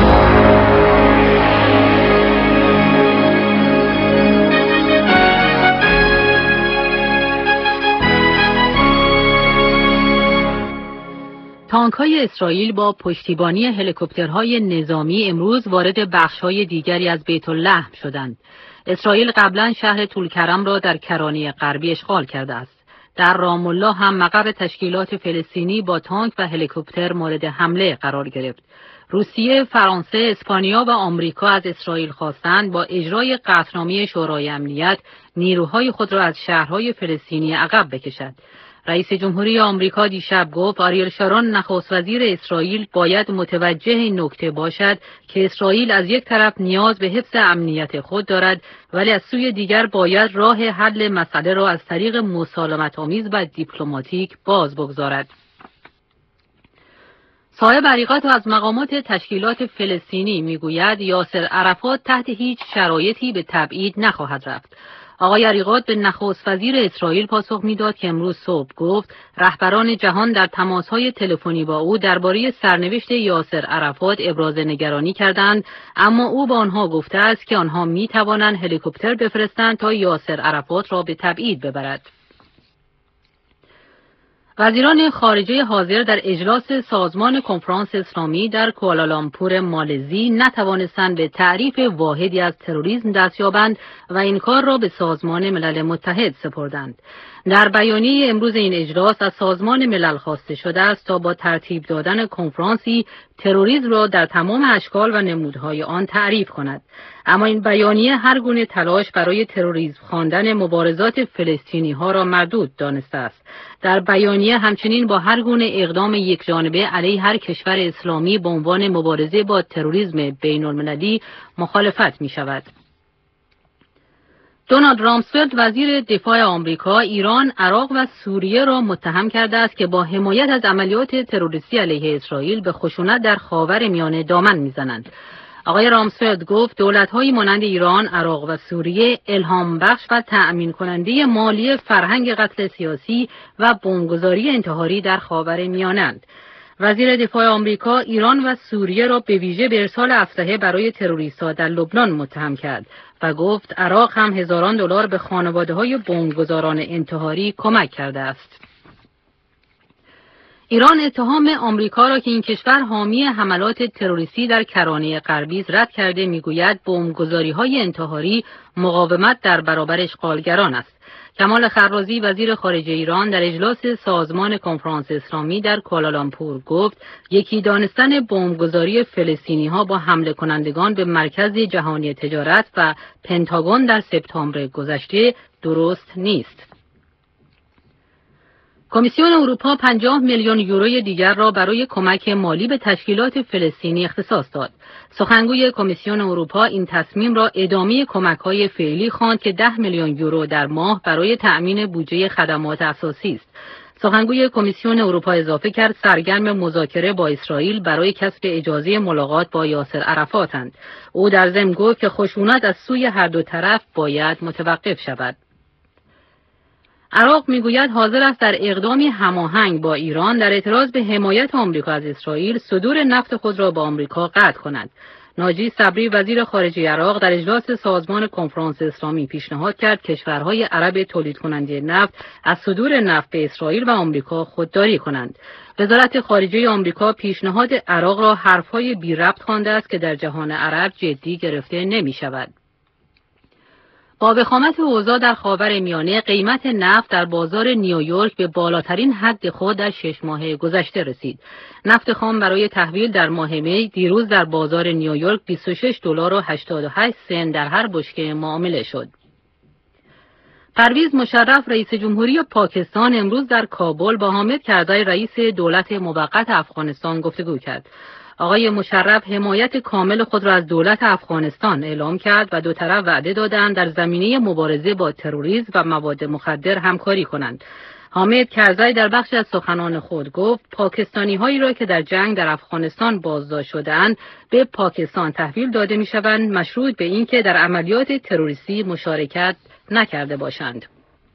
تانک‌های اسرائیل با پشتیبانی هلیکوپترهای نظامی امروز وارد بخش‌های دیگری از بیت اللحم شدند. اسرائیل قبلا شهر طولکرم را در کرانه غربی اشغال کرده است. در رام الله هم مقر تشکیلات فلسطینی با تانک و هلیکوپتر مورد حمله قرار گرفت. روسیه، فرانسه، اسپانیا و آمریکا از اسرائیل خواستند با اجرای قطعنامه شورای امنیت نیروهای خود را از شهرهای فلسطینی عقب بکشد. رئیس جمهوری آمریکا دیشب گفت آریل شارون نخست وزیر اسرائیل باید متوجه این نکته باشد که اسرائیل از یک طرف نیاز به حفظ امنیت خود دارد، ولی از سوی دیگر باید راه حل مسئله را از طریق مسالمت‌آمیز و دیپلماتیک باز بگذارد. صاحب حقیقت از مقامات تشکیلات فلسطینی میگوید یاسر عرفات تحت هیچ شرایطی به تبعید نخواهد رفت. آقای عریقات به نخست وزیر اسرائیل پاسخ میداد که امروز صبح گفت رهبران جهان در تماس‌های تلفنی با او درباره سرنوشت یاسر عرفات ابراز نگرانی کردند، اما او با آنها گفته است که آنها می‌توانند هلیکوپتر بفرستند تا یاسر عرفات را به تبعید ببرد. وزیران خارجه حاضر در اجلاس سازمان کنفرانس اسلامی در کوالالامپور مالزی نتوانستند به تعریف واحدی از تروریسم دست یابند و این کار را به سازمان ملل متحد سپردند. در بیانیه امروز این اجلاس از سازمان ملل خواسته شده است تا با ترتیب دادن کنفرانسی تروریسم را در تمام اشکال و نمودهای آن تعریف کند. اما این بیانیه هر گونه تلاش برای تروریسم خواندن مبارزات فلسطینی ها را مردود دانسته است. در بیانیه همچنین با هر گونه اقدام یکجانبه علیه هر کشور اسلامی به عنوان مبارزه با تروریسم بین المللی مخالفت می شود. دونالد رامسفلد وزیر دفاع آمریکا ایران، عراق و سوریه را متهم کرده است که با حمایت از عملیات تروریستی علیه اسرائیل به خشونت در خاورمیانه دامن میزنند. آقای رامسفلد گفت دولت‌های مانند ایران، عراق و سوریه الهام بخش و تأمین کننده مالی فرهنگ قتل سیاسی و بمبگذاری انتحاری در خاورمیانه‌اند. وزیر دفاع آمریکا ایران و سوریه را به ویژه به ارسال اسلحه برای تروریست‌ها در لبنان متهم کرد و گفت عراق هم هزاران دلار به خانواده‌های بمبگذاران انتحاری کمک کرده است. ایران اتهام آمریکا را که این کشور حامی حملات تروریستی در کرانه غربی است رد کرده، میگوید بمبگذاری‌های انتحاری مقاومت در برابر اشغالگران است. کمال خرازی وزیر خارجه ایران در اجلاس سازمان کنفرانس اسلامی در کوالالامپور گفت یکی دانستن بمبگذاری فلسطینی‌ها با حمله کنندگان به مرکز جهانی تجارت و پنتاگون در سپتامبر گذشته درست نیست. کمیسیون اروپا پنجاه میلیون یوروی دیگر را برای کمک مالی به تشکیلات فلسطینی اختصاص داد. سخنگوی کمیسیون اروپا این تصمیم را ادامه کمک‌های فعلی خواند که ده میلیون یورو در ماه برای تأمین بودجه خدمات اساسی است. سخنگوی کمیسیون اروپا اضافه کرد سرگرم مذاکره با اسرائیل برای کسب اجازه ملاقات با یاسر عرفاتند. او در ضمن گفت که خشونت از سوی هر دو طرف باید متوقف شود. عراق میگوید حاضر است در اقدامی هماهنگ با ایران در اعتراض به حمایت آمریکا از اسرائیل صدور نفت خود را با آمریکا قطع کند. ناجی صبری وزیر خارجه عراق در اجلاس سازمان کنفرانس اسلامی پیشنهاد کرد کشورهای عرب تولید کننده نفت از صدور نفت به اسرائیل و آمریکا خودداری کنند. وزارت خارجه آمریکا پیشنهاد عراق را حرفهای بی ربط خوانده است که در جهان عرب جدی گرفته نمی شود. با وخامت اوضاع در خاورمیانه قیمت نفت در بازار نیویورک به بالاترین حد خود در شش ماه گذشته رسید. نفت خام برای تحویل در ماه می دیروز در بازار نیویورک بیست و شش دلار و هشتاد و هشت سنت در هر بشکه معامله شد. پرویز مشرف رئیس جمهوری پاکستان امروز در کابل با حامد کرزی رئیس دولت موقت افغانستان گفتگو کرد. آقای مشرف حمایت کامل خود را از دولت افغانستان اعلام کرد و دو طرف وعده دادند در زمینه مبارزه با تروریسم و مواد مخدر همکاری کنند. حامد کرزی در بخشی از سخنان خود گفت پاکستانی هایی را که در جنگ در افغانستان بازداشت شده‌اند به پاکستان تحویل داده می شوند مشروط به اینکه در عملیات تروریستی مشارکت نکرده باشند.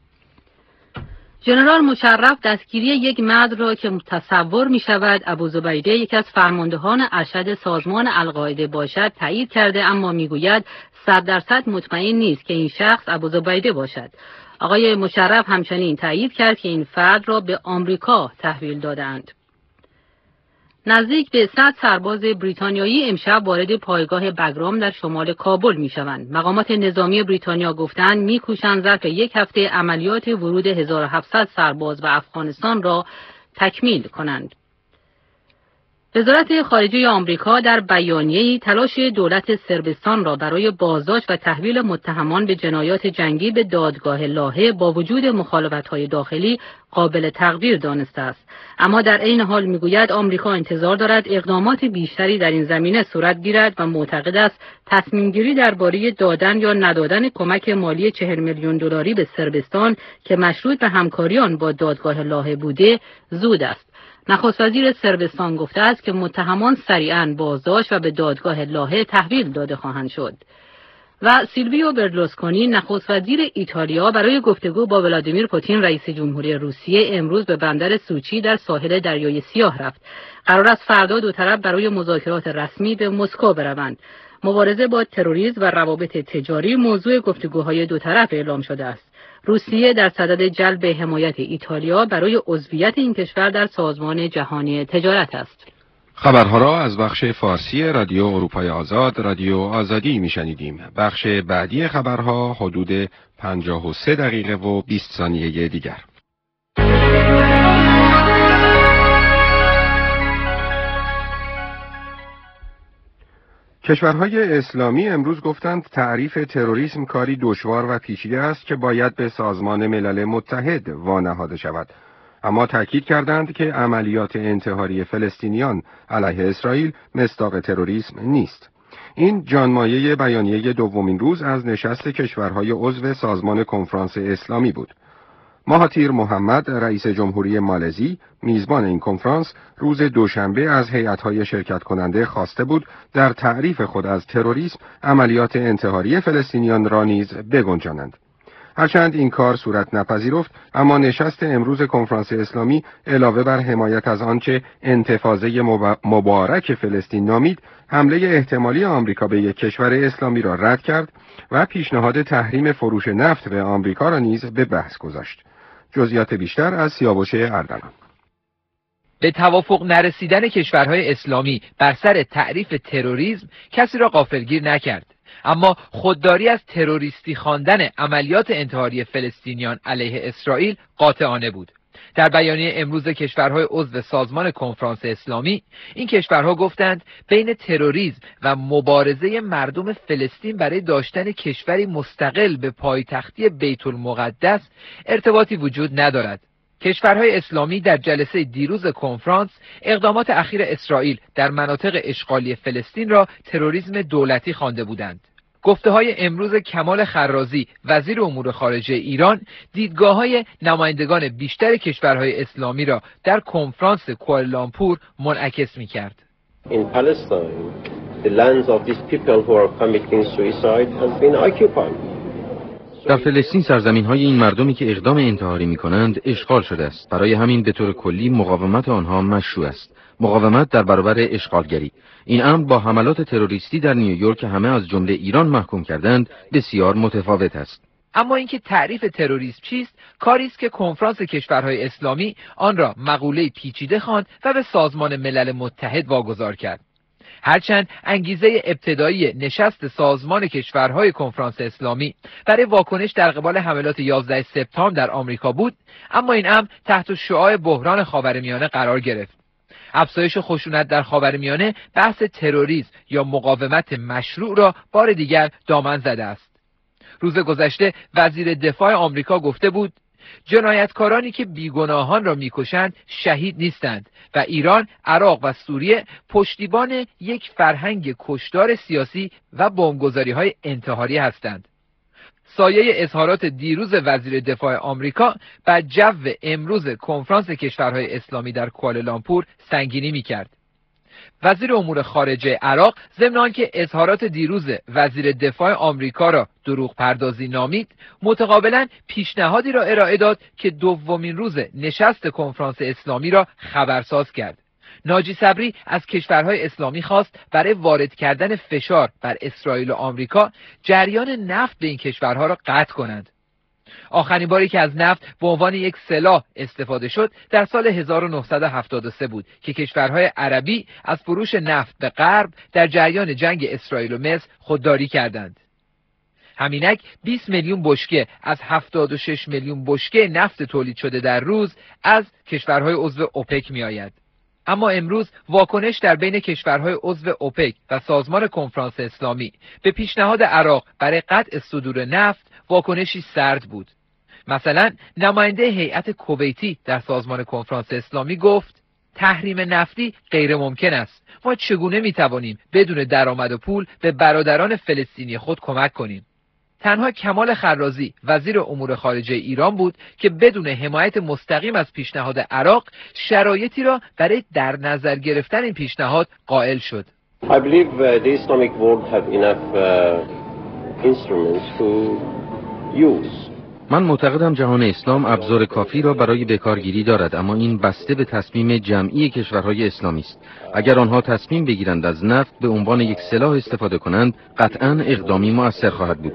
ژنرال مشرف دستگیری یک مرد را که تصور می شود ابوزبیده یک از فرماندهان ارشد سازمان القاعده باشد تایید کرده، اما می گوید صد درصد مطمئن نیست که این شخص ابوزبیده باشد. آقای مشرف همچنین تایید کرد که این فرد را به آمریکا تحویل دادند. نزدیک به صد سرباز بریتانیایی امشب وارد پایگاه بگرام در شمال کابل می شوند. مقامات نظامی بریتانیا گفتند می کوشند ظرف یک هفته عملیات ورود هزار و هفتصد سرباز به افغانستان را تکمیل کنند. وزارت خارجه آمریکا در بیانیه‌ای تلاش دولت صربستان را برای بازداشت و تحویل متهمان به جنایات جنگی به دادگاه لاهه با وجود مخالفت‌های داخلی قابل تقدیر دانسته است، اما در عین حال می‌گوید آمریکا انتظار دارد اقدامات بیشتری در این زمینه صورت گیرد و معتقد است تصمیم‌گیری درباره دادن یا ندادن کمک مالی چهل میلیون دلاری به صربستان که مشروط به همکاری آن با دادگاه لاهه بوده زود است. نخست وزیر صربستان گفته است که متهمان سریعاً بازداشت و به دادگاه لاهه تحویل داده خواهند شد. و سیلویو برلوسکونی نخست وزیر ایتالیا برای گفتگو با ولادیمیر پوتین رئیس جمهوری روسیه امروز به بندر سوچی در ساحل دریای سیاه رفت. قرار است فردا دو طرف برای مذاکرات رسمی به مسکو بروند. مبارزه با تروریسم و روابط تجاری موضوع گفتگوهای دو طرف اعلام شده است. روسیه در صدد جلب حمایت ایتالیا برای عضویت این کشور در سازمان جهانی تجارت است. خبرها را از بخش فارسی رادیو اروپای آزاد، رادیو آزادی میشنیدیم. بخش بعدی خبرها حدود پنجاه و سه دقیقه و بیست ثانیه دیگر. کشورهای اسلامی امروز گفتند تعریف تروریسم کاری دشوار و پیچیده است که باید به سازمان ملل متحد وانهاده شود. اما تأکید کردند که عملیات انتحاری فلسطینیان علیه اسرائیل مصداق تروریسم نیست. این جانمایه بیانیه دومین روز از نشست کشورهای عضو سازمان کنفرانس اسلامی بود. مهاتیر محمد رئیس جمهوری مالزی میزبان این کنفرانس روز دوشنبه از هیئت‌های شرکت کننده خواسته بود در تعریف خود از تروریسم عملیات انتحاری فلسطینیان را نیز بگنجانند. هرچند این کار صورت نپذیرفت، اما نشست امروز کنفرانس اسلامی علاوه بر حمایت از آنچه انتفاضه مبارک فلسطین نامید، حمله احتمالی آمریکا به یک کشور اسلامی را رد کرد و پیشنهاد تحریم فروش نفت به آمریکا را نیز به بحث گذاشت. جزئیات بیشتر از سیاوش اردلان. به توافق نرسیدن کشورهای اسلامی بر سر تعریف تروریسم کسی را غافلگیر نکرد، اما خودداری از تروریستی خواندن عملیات انتحاری فلسطینیان علیه اسرائیل قاطعانه بود. در بیانیه امروز کشورهای عضو سازمان کنفرانس اسلامی، این کشورها گفتند بین تروریسم و مبارزه مردم فلسطین برای داشتن کشوری مستقل به پایتختی بیت المقدس ارتباطی وجود ندارد. کشورهای اسلامی در جلسه دیروز کنفرانس اقدامات اخیر اسرائیل در مناطق اشغالی فلسطین را تروریسم دولتی خوانده بودند. گفته‌های امروز کمال خرازی وزیر امور خارجه ایران دیدگاه‌های نمایندگان بیشتر کشورهای اسلامی را در کنفرانس کوالالامپور منعکس می‌کرد. In Palestine, the lands of these people who are committing suicide has been occupied. در فلسطین سرزمین‌های این مردمی که اقدام انتحاری می‌کنند اشغال شده است. برای همین به طور کلی مقاومت آنها مشروع است. مقاومت در برابر اشغالگری. این امر با حملات تروریستی در نیویورک که همه از جمله ایران محکوم کردند بسیار متفاوت است. اما اینکه تعریف تروریسم چیست، کاری است که کنفرانس کشورهای اسلامی آن را مقوله پیچیده خواند و به سازمان ملل متحد واگذار کرد. هرچند انگیزه ابتدایی نشست سازمان کشورهای کنفرانس اسلامی برای واکنش در قبال حملات یازده سپتامبر در آمریکا بود، اما این امر تحت شعاع بحران خاورمیانه قرار گرفت. افزایش خشونت در خاورمیانه بحث تروریسم یا مقاومت مشروع را بار دیگر دامن زده است. روز گذشته وزیر دفاع آمریکا گفته بود جنایتکارانی که بیگناهان را میکشند شهید نیستند و ایران، عراق و سوریه پشتیبان یک فرهنگ کشتار سیاسی و بمبگذاری‌های انتحاری هستند. سایه اظهارات دیروز وزیر دفاع آمریکا بر جو امروز کنفرانس کشورهای اسلامی در کوالالامپور سنگینی می‌کرد. وزیر امور خارجه عراق ضمن آنکه اظهارات دیروز وزیر دفاع آمریکا را دروغ پردازی نامید، متقابلا پیشنهادی را ارائه داد که دومین روز نشست کنفرانس اسلامی را خبرساز کرد. ناجی صبری از کشورهای اسلامی خواست برای وارد کردن فشار بر اسرائیل و آمریکا جریان نفت به این کشورها را قطع کنند. آخرین باری که از نفت به عنوان یک سلاح استفاده شد در سال هزار و نهصد و هفتاد و سه بود که کشورهای عربی از فروش نفت به غرب در جریان جنگ اسرائیل و مصر خودداری کردند. همینک بیست میلیون بشکه از هفتاد و شش میلیون بشکه نفت تولید شده در روز از کشورهای عضو اوپک می آید. اما امروز واکنش در بین کشورهای عضو اوپک و سازمان کنفرانس اسلامی به پیشنهاد عراق برای قطع صدور نفت واکنشی سرد بود. مثلا نماینده هیئت کویتی در سازمان کنفرانس اسلامی گفت تحریم نفتی غیر ممکن است. ما چگونه می توانیم بدون درآمد و پول به برادران فلسطینی خود کمک کنیم؟ تنها کمال خرازی وزیر امور خارجه ایران بود که بدون حمایت مستقیم از پیشنهاد عراق شرایطی را برای در نظر گرفتن این پیشنهاد قائل شد. I believe uh, the Islamic world have enough uh, instruments to use. من معتقدم جهان اسلام ابزار کافی را برای بکارگیری دارد، اما این بسته به تصمیم جمعی کشورهای اسلامی است. اگر آنها تصمیم بگیرند از نفت به عنوان یک سلاح استفاده کنند، قطعاً اقدامی مؤثر خواهد بود.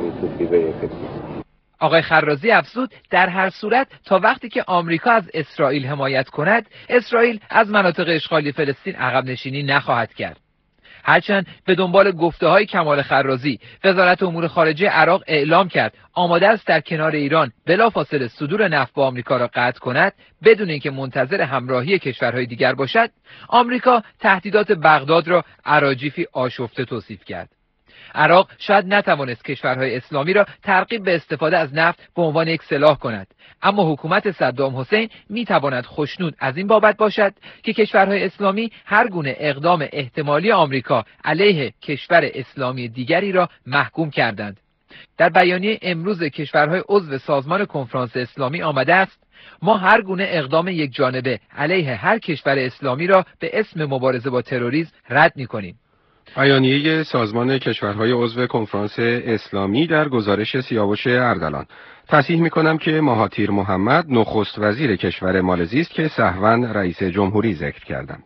آقای خرازی افزود در هر صورت تا وقتی که آمریکا از اسرائیل حمایت کند، اسرائیل از مناطق اشغالی فلسطین عقب نشینی نخواهد کرد. هرچند به دنبال گفته‌های کمال خرازی، وزارت امور خارجه عراق اعلام کرد آماده است در کنار ایران بلافاصله صدور نفت با آمریکا را قطع کند بدون اینکه منتظر همراهی کشورهای دیگر باشد، آمریکا تهدیدات بغداد را اراجیفی آشفته توصیف کرد. عراق شاید نتوانست کشورهای اسلامی را ترغیب به استفاده از نفت به عنوان یک سلاح کند، اما حکومت صدام حسین میتواند خوشنود از این بابت باشد که کشورهای اسلامی هر گونه اقدام احتمالی آمریکا علیه کشور اسلامی دیگری را محکوم کردند. در بیانیه امروز کشورهای عضو سازمان کنفرانس اسلامی آمده است ما هر گونه اقدام یک جانبه علیه هر کشور اسلامی را به اسم مبارزه با تروریسم رد می‌کنیم. بیانیه سازمان کشورهای عضو کنفرانس اسلامی در گزارش سیاوش اردلان. تصحیح می‌کنم که مهاتیر محمد نخست وزیر کشور مالزی است که سهواً رئیس جمهوری ذکر کردم.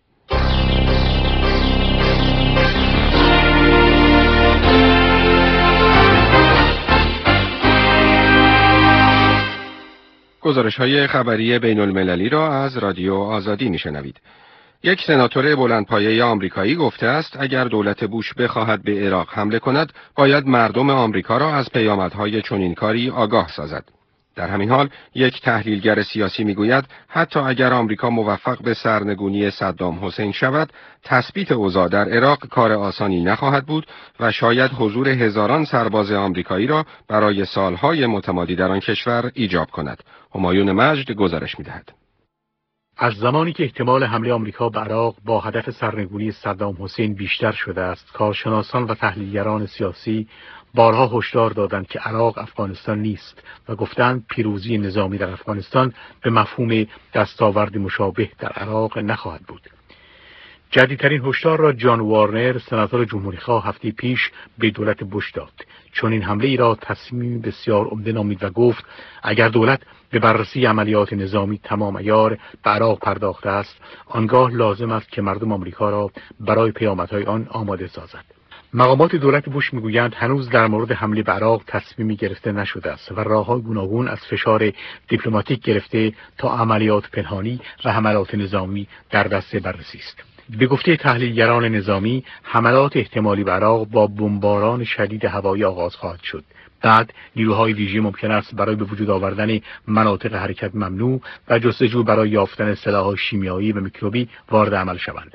گزارش‌های خبری بین المللی را از رادیو آزادی می‌شنوید. یک سناتور بلندپایه آمریکایی گفته است اگر دولت بوش بخواهد به عراق حمله کند، باید مردم آمریکا را از پیامدهای چنین کاری آگاه سازد. در همین حال یک تحلیلگر سیاسی میگوید حتی اگر آمریکا موفق به سرنگونی صدام حسین شود، تثبیت اوضاع در عراق کار آسانی نخواهد بود و شاید حضور هزاران سرباز آمریکایی را برای سالهای متمادی در آن کشور ایجاب کند. همایون مجد گزارش میدهد. از زمانی که احتمال حمله آمریکا به عراق با هدف سرنگونی صدام حسین بیشتر شده است، کارشناسان و تحلیلگران سیاسی بارها هشدار دادند که عراق افغانستان نیست و گفتند پیروزی نظامی در افغانستان به مفهوم دستاورد مشابه در عراق نخواهد بود. جدیدترین هشدار را جان وارنر، سناتور جمهوریخواه، هفته پیش به دولت بوش داد. چون این حمله ای را تصمیم بسیار عمده نامید و گفت اگر دولت به بررسی عملیات نظامی تمام عیار به عراق پرداخته است، آنگاه لازم است که مردم آمریکا را برای پیامدهای آن آماده سازد. مقامات دولت بوش میگویند هنوز در مورد حمله به عراق تصمیمی گرفته نشده است و راه‌های گوناگون از فشار دیپلماتیک گرفته تا عملیات پنهانی و حملات نظامی در دست بررسی است. به گفته تحلیلگران نظامی، حملات احتمالی به عراق با بمباران شدید هوایی آغاز خواهد شد. بعد نیروهای ویژه ممکن است برای به وجود آوردن مناطق حرکت ممنوع و جستجو برای یافتن سلاح‌های شیمیایی و میکروبی وارد عمل شوند.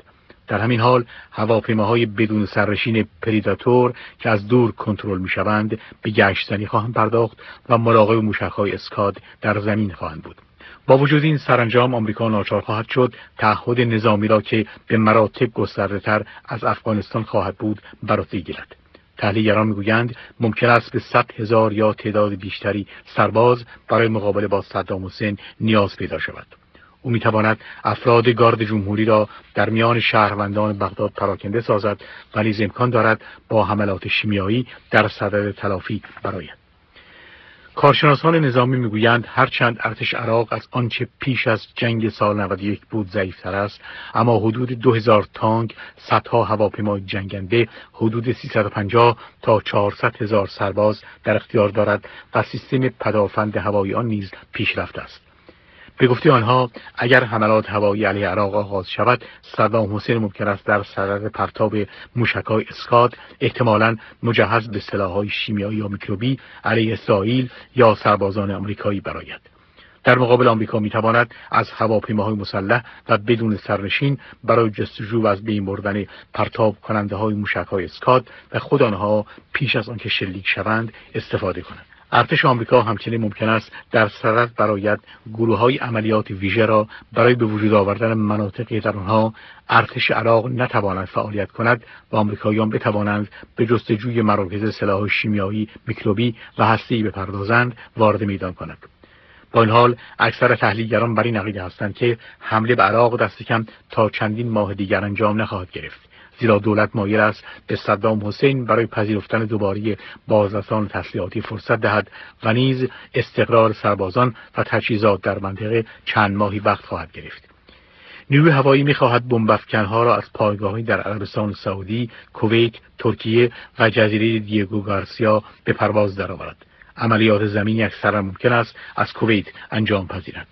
در همین حال هواپیماهای بدون سرنشین پریداتور که از دور کنترل می‌شوند به گشتزنی خواهند پرداخت و مراقب موشک‌های اسکاد در زمین خواهند بود. با وجود این سرانجام آمریکا ناچار خواهد شد تعهد نظامی را که به مراتب گسترده‌تر از افغانستان خواهد بود بر عهده گیرد. تحلیلگران میگویند ممکن است به صد هزار یا تعداد بیشتری سرباز برای مقابله با صدام حسین نیاز پیدا شود. او میتواند افراد گارد جمهوری را در میان شهروندان بغداد پراکنده سازد و نیز امکان دارد با حملات شیمیایی در صدد تلافی برآید. کارشناسان نظامی میگویند هرچند ارتش عراق از آنچه پیش از جنگ سال نود و یک بود ضعیفتر است، اما حدود دو هزار تانک، صدها هواپیمای جنگنده، حدود سیصد و پنجاه تا چهارصد هزار سرباز در اختیار دارد و سیستم پدافند هوایی آن نیز پیشرفته است. به گفته آنها اگر حملات هوایی علیه عراق آغاز شود، صدام حسین ممکن است در صدد پرتاب موشک‌های اسکاد احتمالاً مجهز به سلاح‌های شیمیایی یا میکروبی علیه اسرائیل یا سربازان آمریکایی برآید. در مقابل آمریکا میتواند از هواپیماهای مسلح و بدون سرنشین برای جستجو و از بین بردن پرتاب کننده های موشک‌های اسکاد و خود آنها پیش از آنکه شلیک شوند استفاده کند. ارتش آمریکا همچنین ممکن است در صدد برآید گروه‌های عملیات ویژه را برای به وجود آوردن مناطقی در آنها ارتش عراق نتواند فعالیت کند و آمریکاییان بتوانند به جستجوی مراکز سلاح شیمیایی، میکروبی و هسته‌ای بپردازند وارد میدان کند. با این حال اکثر تحلیلگران بر این عقیده هستند که حمله به عراق دست کم تا چندین ماه دیگر انجام نخواهد گرفت، زیرا دولت مایل است به صدام حسین برای پذیرفتن دوباره بازرسان تسلیحاتی فرصت دهد و نیز استقرار سربازان و تجهیزات در منطقه چند ماهی وقت خواهد گرفت. نیروی هوایی می‌خواهد بمب‌افکن‌ها را از پایگاه‌هایی در عربستان سعودی، کویت، ترکیه و جزیره دیگو گارسیا به پرواز درآورد. عملیات زمینی اکثرا ممکن است از کویت انجام پذیرد.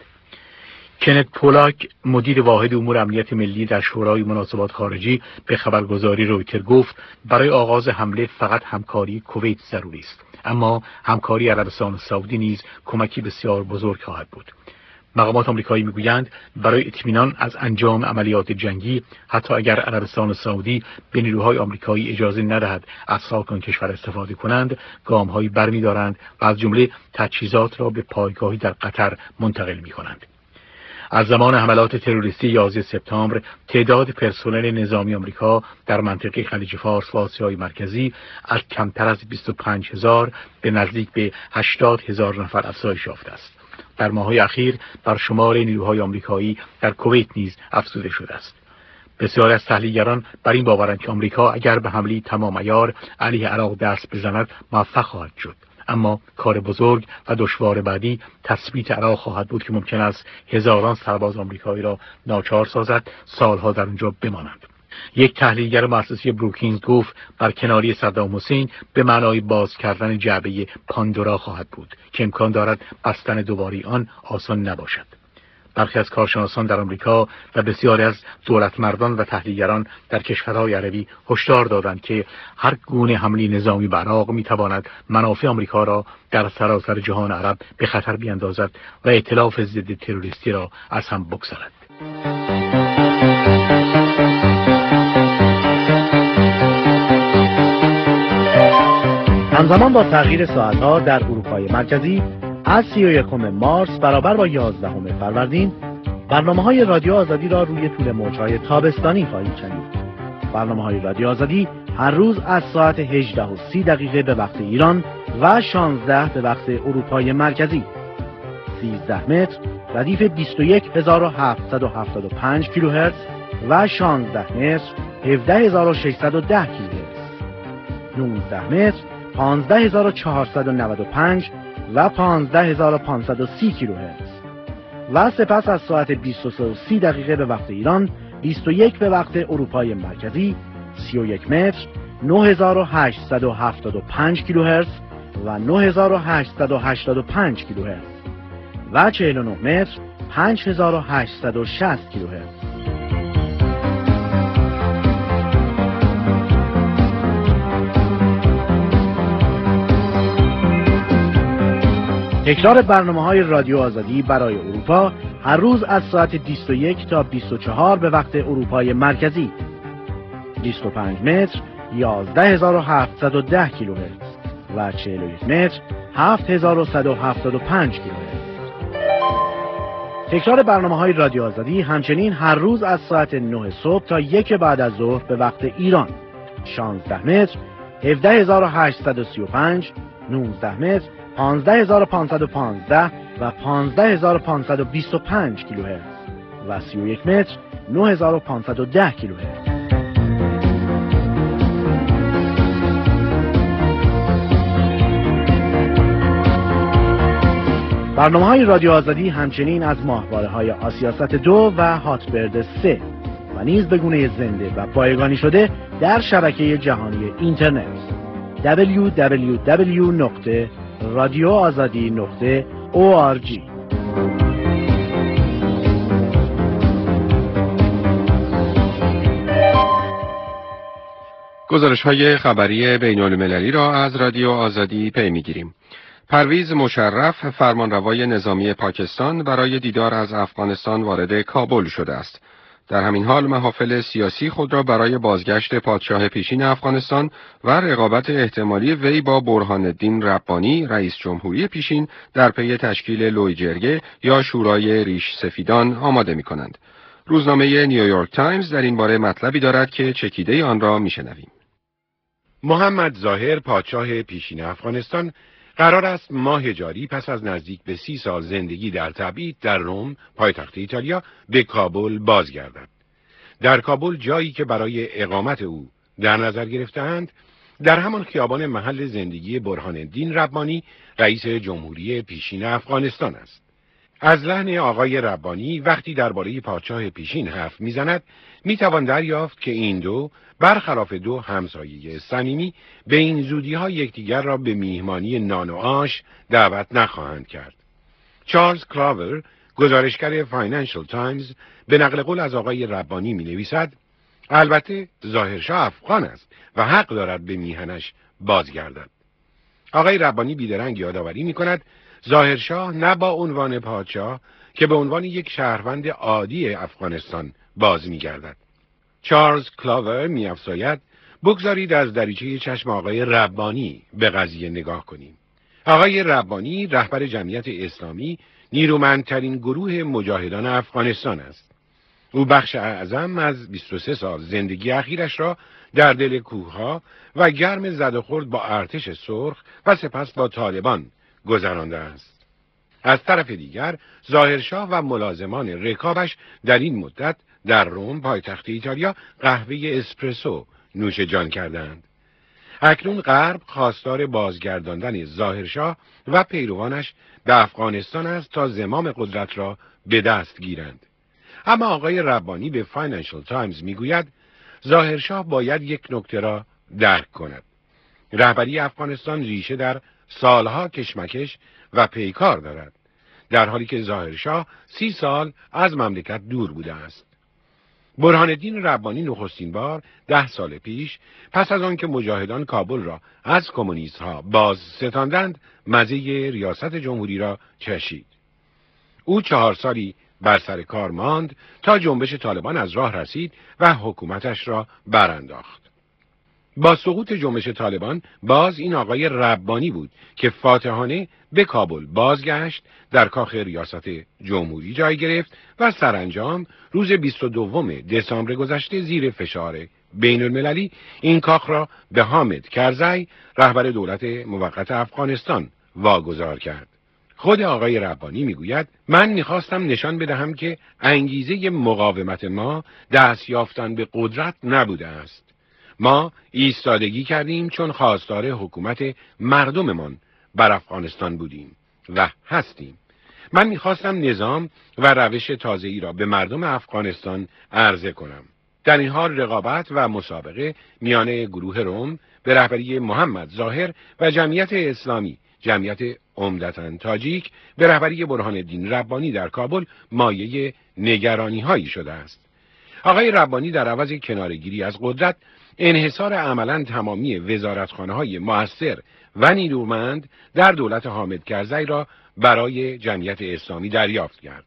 کنت پولاک، مدیر واحد امور امنیت ملی در شورای مناسبات خارجی، به خبرگزاری رویتر گفت برای آغاز حمله فقط همکاری کویت ضروری است، اما همکاری عربستان سعودی نیز کمکی بسیار بزرگ خواهد بود. مقامات آمریکایی میگویند برای اطمینان از انجام عملیات جنگی، حتی اگر عربستان سعودی به نیروهای آمریکایی اجازه ندهد از خاک آن کشور استفاده کنند، گام‌هایی برمی‌دارند و از جمله تجهیزات را به پایگاهی در قطر منتقل می‌کنند. از زمان حملات تروریستی یازده سپتامبر تعداد پرسنل نظامی آمریکا در منطقه خلیج فارس و آسیای مرکزی از کمتر از بیست و پنج هزار به نزدیک به هشتاد هزار نفر افزایش یافته است. در ماه‌های اخیر بر شمار نیروهای آمریکایی در کویت نیز افزوده شده است. بسیاری از تحلیلگران بر این باورند که آمریکا اگر به حمله تمام عیار علیه عراق دست بزند موفق خواهد شد، اما کار بزرگ و دشوار بعدی تثبیت عراق خواهد بود که ممکن است هزاران سرباز آمریکایی را ناچار سازد سالها در آنجا بمانند. یک تحلیلگر مؤسسه بروکینز گفت برکناری صدام حسین به معنای باز کردن جعبه پاندورا خواهد بود که امکان دارد بستن دوباره آن آسان نباشد. برخی از کارشناسان در آمریکا و بسیاری از دولتمردان و تحلیلگران در کشورهای عربی هشدار دادند که هر گونه حمله نظامی به عراق میتواند منافع آمریکا را در سراسر جهان عرب به خطر بیاندازد و ائتلاف ضد تروریستی را از هم بگسلد. همزمان با تغییر ساعت‌ها در اروپای مرکزی از سی و یکم مارس برابر با یازدهم فروردین برنامه‌های رادیو آزادی را روی طول موج‌های تابستانی خواهید شنید. برنامه‌های رادیو آزادی هر روز از ساعت هجده و سی دقیقه به وقت ایران و شانزده به وقت اروپای مرکزی، سیزده متر ردیف بیست و یک هزار و هفتصد و هفتاد و پنج کیلوهرتز و شانزده متر هفده هزار و ششصد و ده کیلوهرتز، نوزده متر پانزده هزار و چهارصد و نود و پنج و پانزده هزار و پانصد و سی کیلوهرتز و سپس از ساعت بیست و سه و سی دقیقه به وقت ایران، بیست و یک به وقت اروپای مرکزی، سی و یک متر نه هزار و هشتصد و هفتاد و پنج کیلوهرتز و نه هزار و هشتصد و هشتاد و پنج کیلوهرتز و چهل و نه متر پنج هزار و هشتصد و شصت کیلوهرتز. تکرار برنامه‌های رادیو آزادی برای اروپا هر روز از ساعت بیست و یک تا بیست و چهار به وقت اروپای مرکزی، بیست و پنج متر یازده هزار و هفتصد و ده کیلوهرتز و چهل و یک متر هفت هزار و صد و هفتاد و پنج کیلوهرتز. تکرار برنامه‌های رادیو آزادی همچنین هر روز از ساعت نه صبح تا یک بعد از ظهر به وقت ایران. شانزده متر هفده هزار و هشتصد و سی و پنج، نوزده متر پانزده هزار و پانصد و پانزده و پانزده هزار و پانصد و بیست و پنج کیلوهرتز و سی و یک متر نه هزار و پانصد و ده کیلوهرتز. برنامه‌های رادیو آزادی همچنین از ماهواره‌های آسیاست دو و هاتبرد سه و نیز به گونه زنده و بایگانی شده در شبکه جهانی اینترنت دبلیو دبلیو دبلیو نقطه رادیو آزادی نقطه او آر جی. گزارش‌های خبری بین‌المللی را از رادیو آزادی پی می‌گیریم. پرویز مشرف فرمانروای نظامی پاکستان برای دیدار از افغانستان وارد کابل شده است. در همین حال محافل سیاسی خود را برای بازگشت پادشاه پیشین افغانستان و رقابت احتمالی وی با برهان الدین ربانی رئیس جمهوری پیشین در پی تشکیل لویجرگه یا شورای ریش سفیدان آماده می کنند. روزنامه نیویورک تایمز در این باره مطلبی دارد که چکیده آن را می شنویم. محمد ظاهر پادشاه پیشین افغانستان قرار است ماه جاری پس از نزدیک به سی سال زندگی در تبعید در روم پایتخت ایتالیا به کابل بازگردد. در کابل جایی که برای اقامت او در نظر گرفته‌اند در همان خیابان محل زندگی برهان الدین ربانی رئیس جمهوری پیشین افغانستان است. از لحن آقای ربانی وقتی درباره پادشاه پیشین حرف میزند میتوان دریافت که این دو برخلاف دو همسایه صمیمی به این زودی‌ها یکدیگر را به میهمانی نان و آش دعوت نخواهند کرد. چارلز کلاور گزارشگر فاینانشل تایمز به نقل قول از آقای ربانی می‌نویسد البته ظاهرشاه افغان است و حق دارد به میهنش بازگردد. آقای ربانی بیدرنگ یادآوری می‌کند ظاهرشاه نه با عنوان پادشاه که به عنوان یک شهروند عادی افغانستان باز می‌گردد. چارلز کلاور می‌افزاید بگذارید از دریچه چشم آقای ربانی به قضیه نگاه کنیم. آقای ربانی رهبر جمعیت اسلامی نیرومندترین گروه مجاهدان افغانستان است. او بخش اعظم از بیست و سه سال زندگی اخیرش را در دل کوهها و گرم زد و خورد با ارتش سرخ و سپس با طالبان گذرانده است. از طرف دیگر ظاهرشاه و ملازمان رکابش در این مدت در روم پایتخت ایتالیا قهوه اسپرسو نوش جان کردند. اکنون غرب خواستار بازگرداندن ظاهرشاه و پیروانش به افغانستان است تا زمام قدرت را به دست گیرند. اما آقای ربانی به فاینانشل تایمز میگوید ظاهرشاه باید یک نکته را درک کند. رهبری افغانستان ریشه در سالها کشمکش و پیکار دارد، در حالی که ظاهرشاه سی سال از مملکت دور بوده است. برهان الدین ربانی نخستین بار ده سال پیش پس از آن که مجاهدان کابل را از کمونیست ها باز ستاندند مزه ریاست جمهوری را چشید. او چهار سالی بر سر کار ماند تا جنبش طالبان از راه رسید و حکومتش را برانداخت. با سقوط جنبش طالبان باز این آقای ربانی بود که فاتحانه به کابل بازگشت، در کاخ ریاست جمهوری جای گرفت و سرانجام روز بیست و دوم دسامبر گذشته زیر فشار بین المللی این کاخ را به حامد کرزی رهبر دولت موقت افغانستان واگذار کرد. خود آقای ربانی میگوید من میخواستم نشان بدهم که انگیزه مقاومت ما دست یافتن به قدرت نبوده است. ما ایستادگی کردیم چون خواستار حکومت مردممان بر افغانستان بودیم و هستیم. من میخواستم نظام و روش تازه‌ای را به مردم افغانستان عرضه کنم. در این حال رقابت و مسابقه میان گروه روم به رهبری محمد ظاهر و جمعیت اسلامی، جمعیت عمدتاً تاجیک به رهبری برهان الدین ربانی در کابل مایه نگرانی هایی شده است. آقای ربانی در عوض کنارگیری از قدرت انحصار عملاً تمامی وزارتخانه‌های مؤثر و نیرومند در دولت حامد کرزی را برای جمعیت اسلامی دریافت کرد.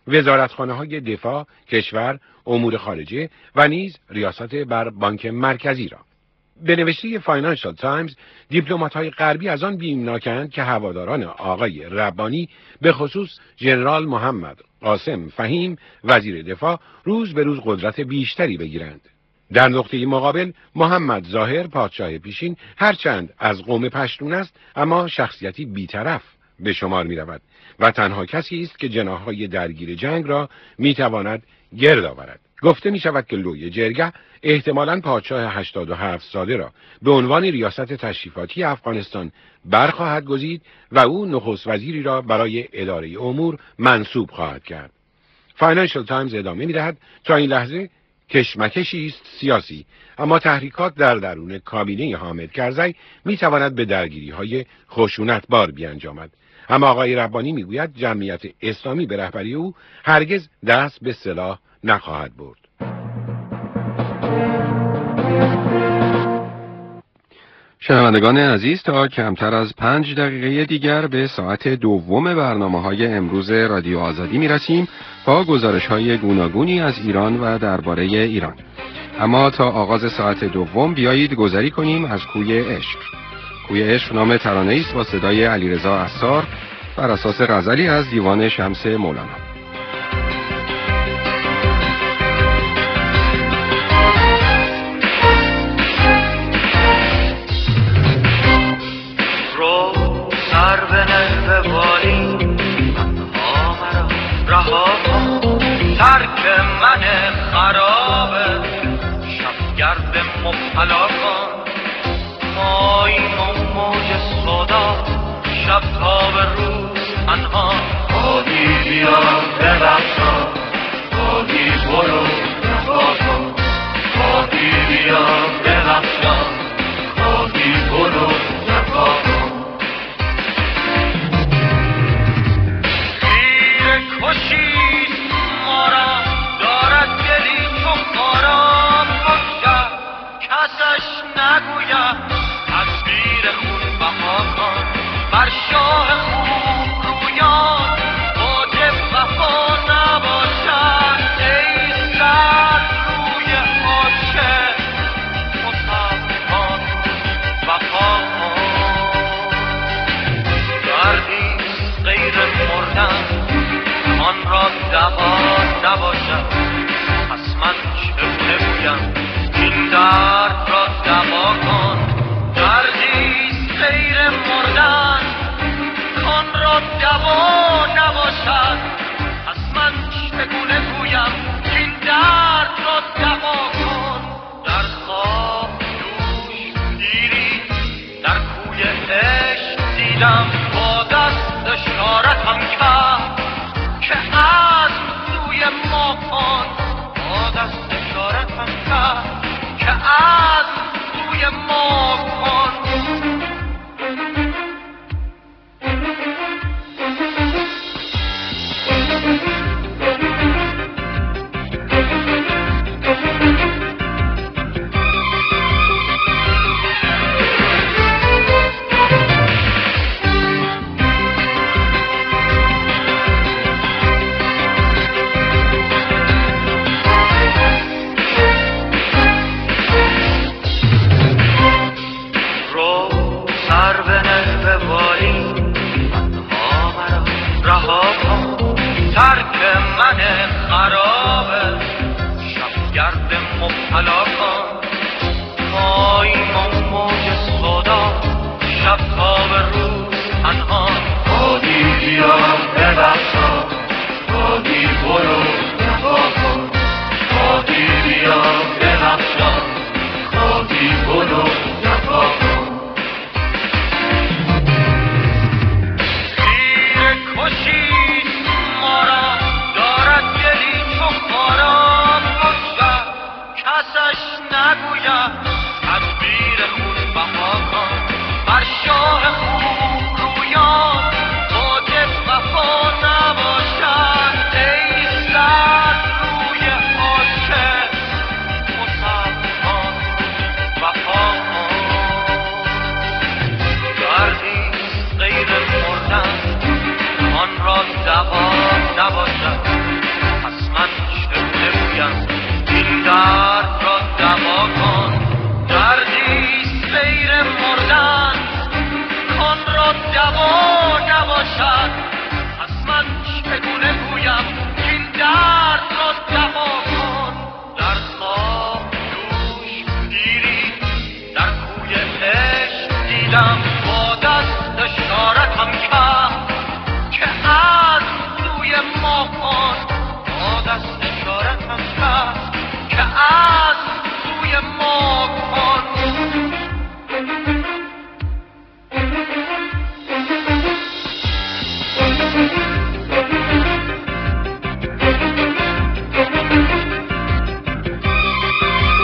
وزارتخانه‌های دفاع، کشور، امور خارجه و نیز ریاست بر بانک مرکزی را. به نوشته فاینانشال تایمز، دیپلمات‌های غربی از آن بیمناکند که هواداران آقای ربانی به خصوص ژنرال محمد قاسم فهیم وزیر دفاع روز به روز قدرت بیشتری بگیرند. در نقطه مقابل محمد ظاهر پادشاه پیشین هرچند از قوم پشتون است اما شخصیتی بی‌طرف به شمار می رود و تنها کسی است که جناح‌های درگیر جنگ را می تواند گرد آورد. گفته می شود که لوی جرگه احتمالاً پادشاه هشتاد و هفت ساله را به عنوان ریاست تشریفاتی افغانستان برخواهد گزید و او نخست وزیری را برای اداره امور منصوب خواهد کرد. فاینانشال تایمز ادامه می دهد تا این لحظه کشمکشی است سیاسی، اما تحریکات در درون کابینه حامد کرزی می تواند به درگیری های خشونتبار بیانجامد. اما آقای ربانی می گوید جمعیت اسلامی به رهبری او هرگز دست به سلاح نخواهد برد. شنوندگان عزیز، تا کمتر از پنج دقیقه دیگر به ساعت دوم برنامه‌های امروز رادیو آزادی می‌رسیم با گزارش‌های گوناگونی از ایران و درباره ایران. اما تا آغاز ساعت دوم بیایید گذری کنیم از کوی عشق. کوی عشق نام ترانه‌ای است با صدای علیرضا عصار بر اساس غزلی از دیوان شمس مولانا. ترک من خرابه شبگرد مبتلا کن ماییم و موج صدا شب تا به روز تنها خودی بیا ببخشا خودی برو رها کن خودی بیا ببخشا خودی برو رها کن خیر کشی نگویم تصویر خون بها کن بر شاه خوب رویان واجب وفا نباشد ای سر روی عاشق مسلمان وفا کن دردیست غیر مردن آن را دوا نباشد پس من چه بگویم این درد را دوا کن دردیست غیر مردن کان را دوا نباشد پس من چگونه گویم این درد را دوا کن در خواب دوش دیری در کوی عشق دیدم با دست اشارتم کرد که از سوی ما کن با دست اشارتم کرد که از روی ما کن ترک من خرابه شبگرد مبتلا کن ماییم و موج صدا شب تا به روز تنها خودی بیا ببخشا خودی برو رها کن خودی بیا ببخشا خودی برو رها کن خیر کشی نگویم تدبیر زیر مردن کن را دوا نباشد. پس من چگونه گویم این درد را دوا کن. در خواب دوش دیری در کوی عشق دیدم با دست اشارتم کرد که از سوی ما کن. با دست اشارتم کرد که از سوی ما کن.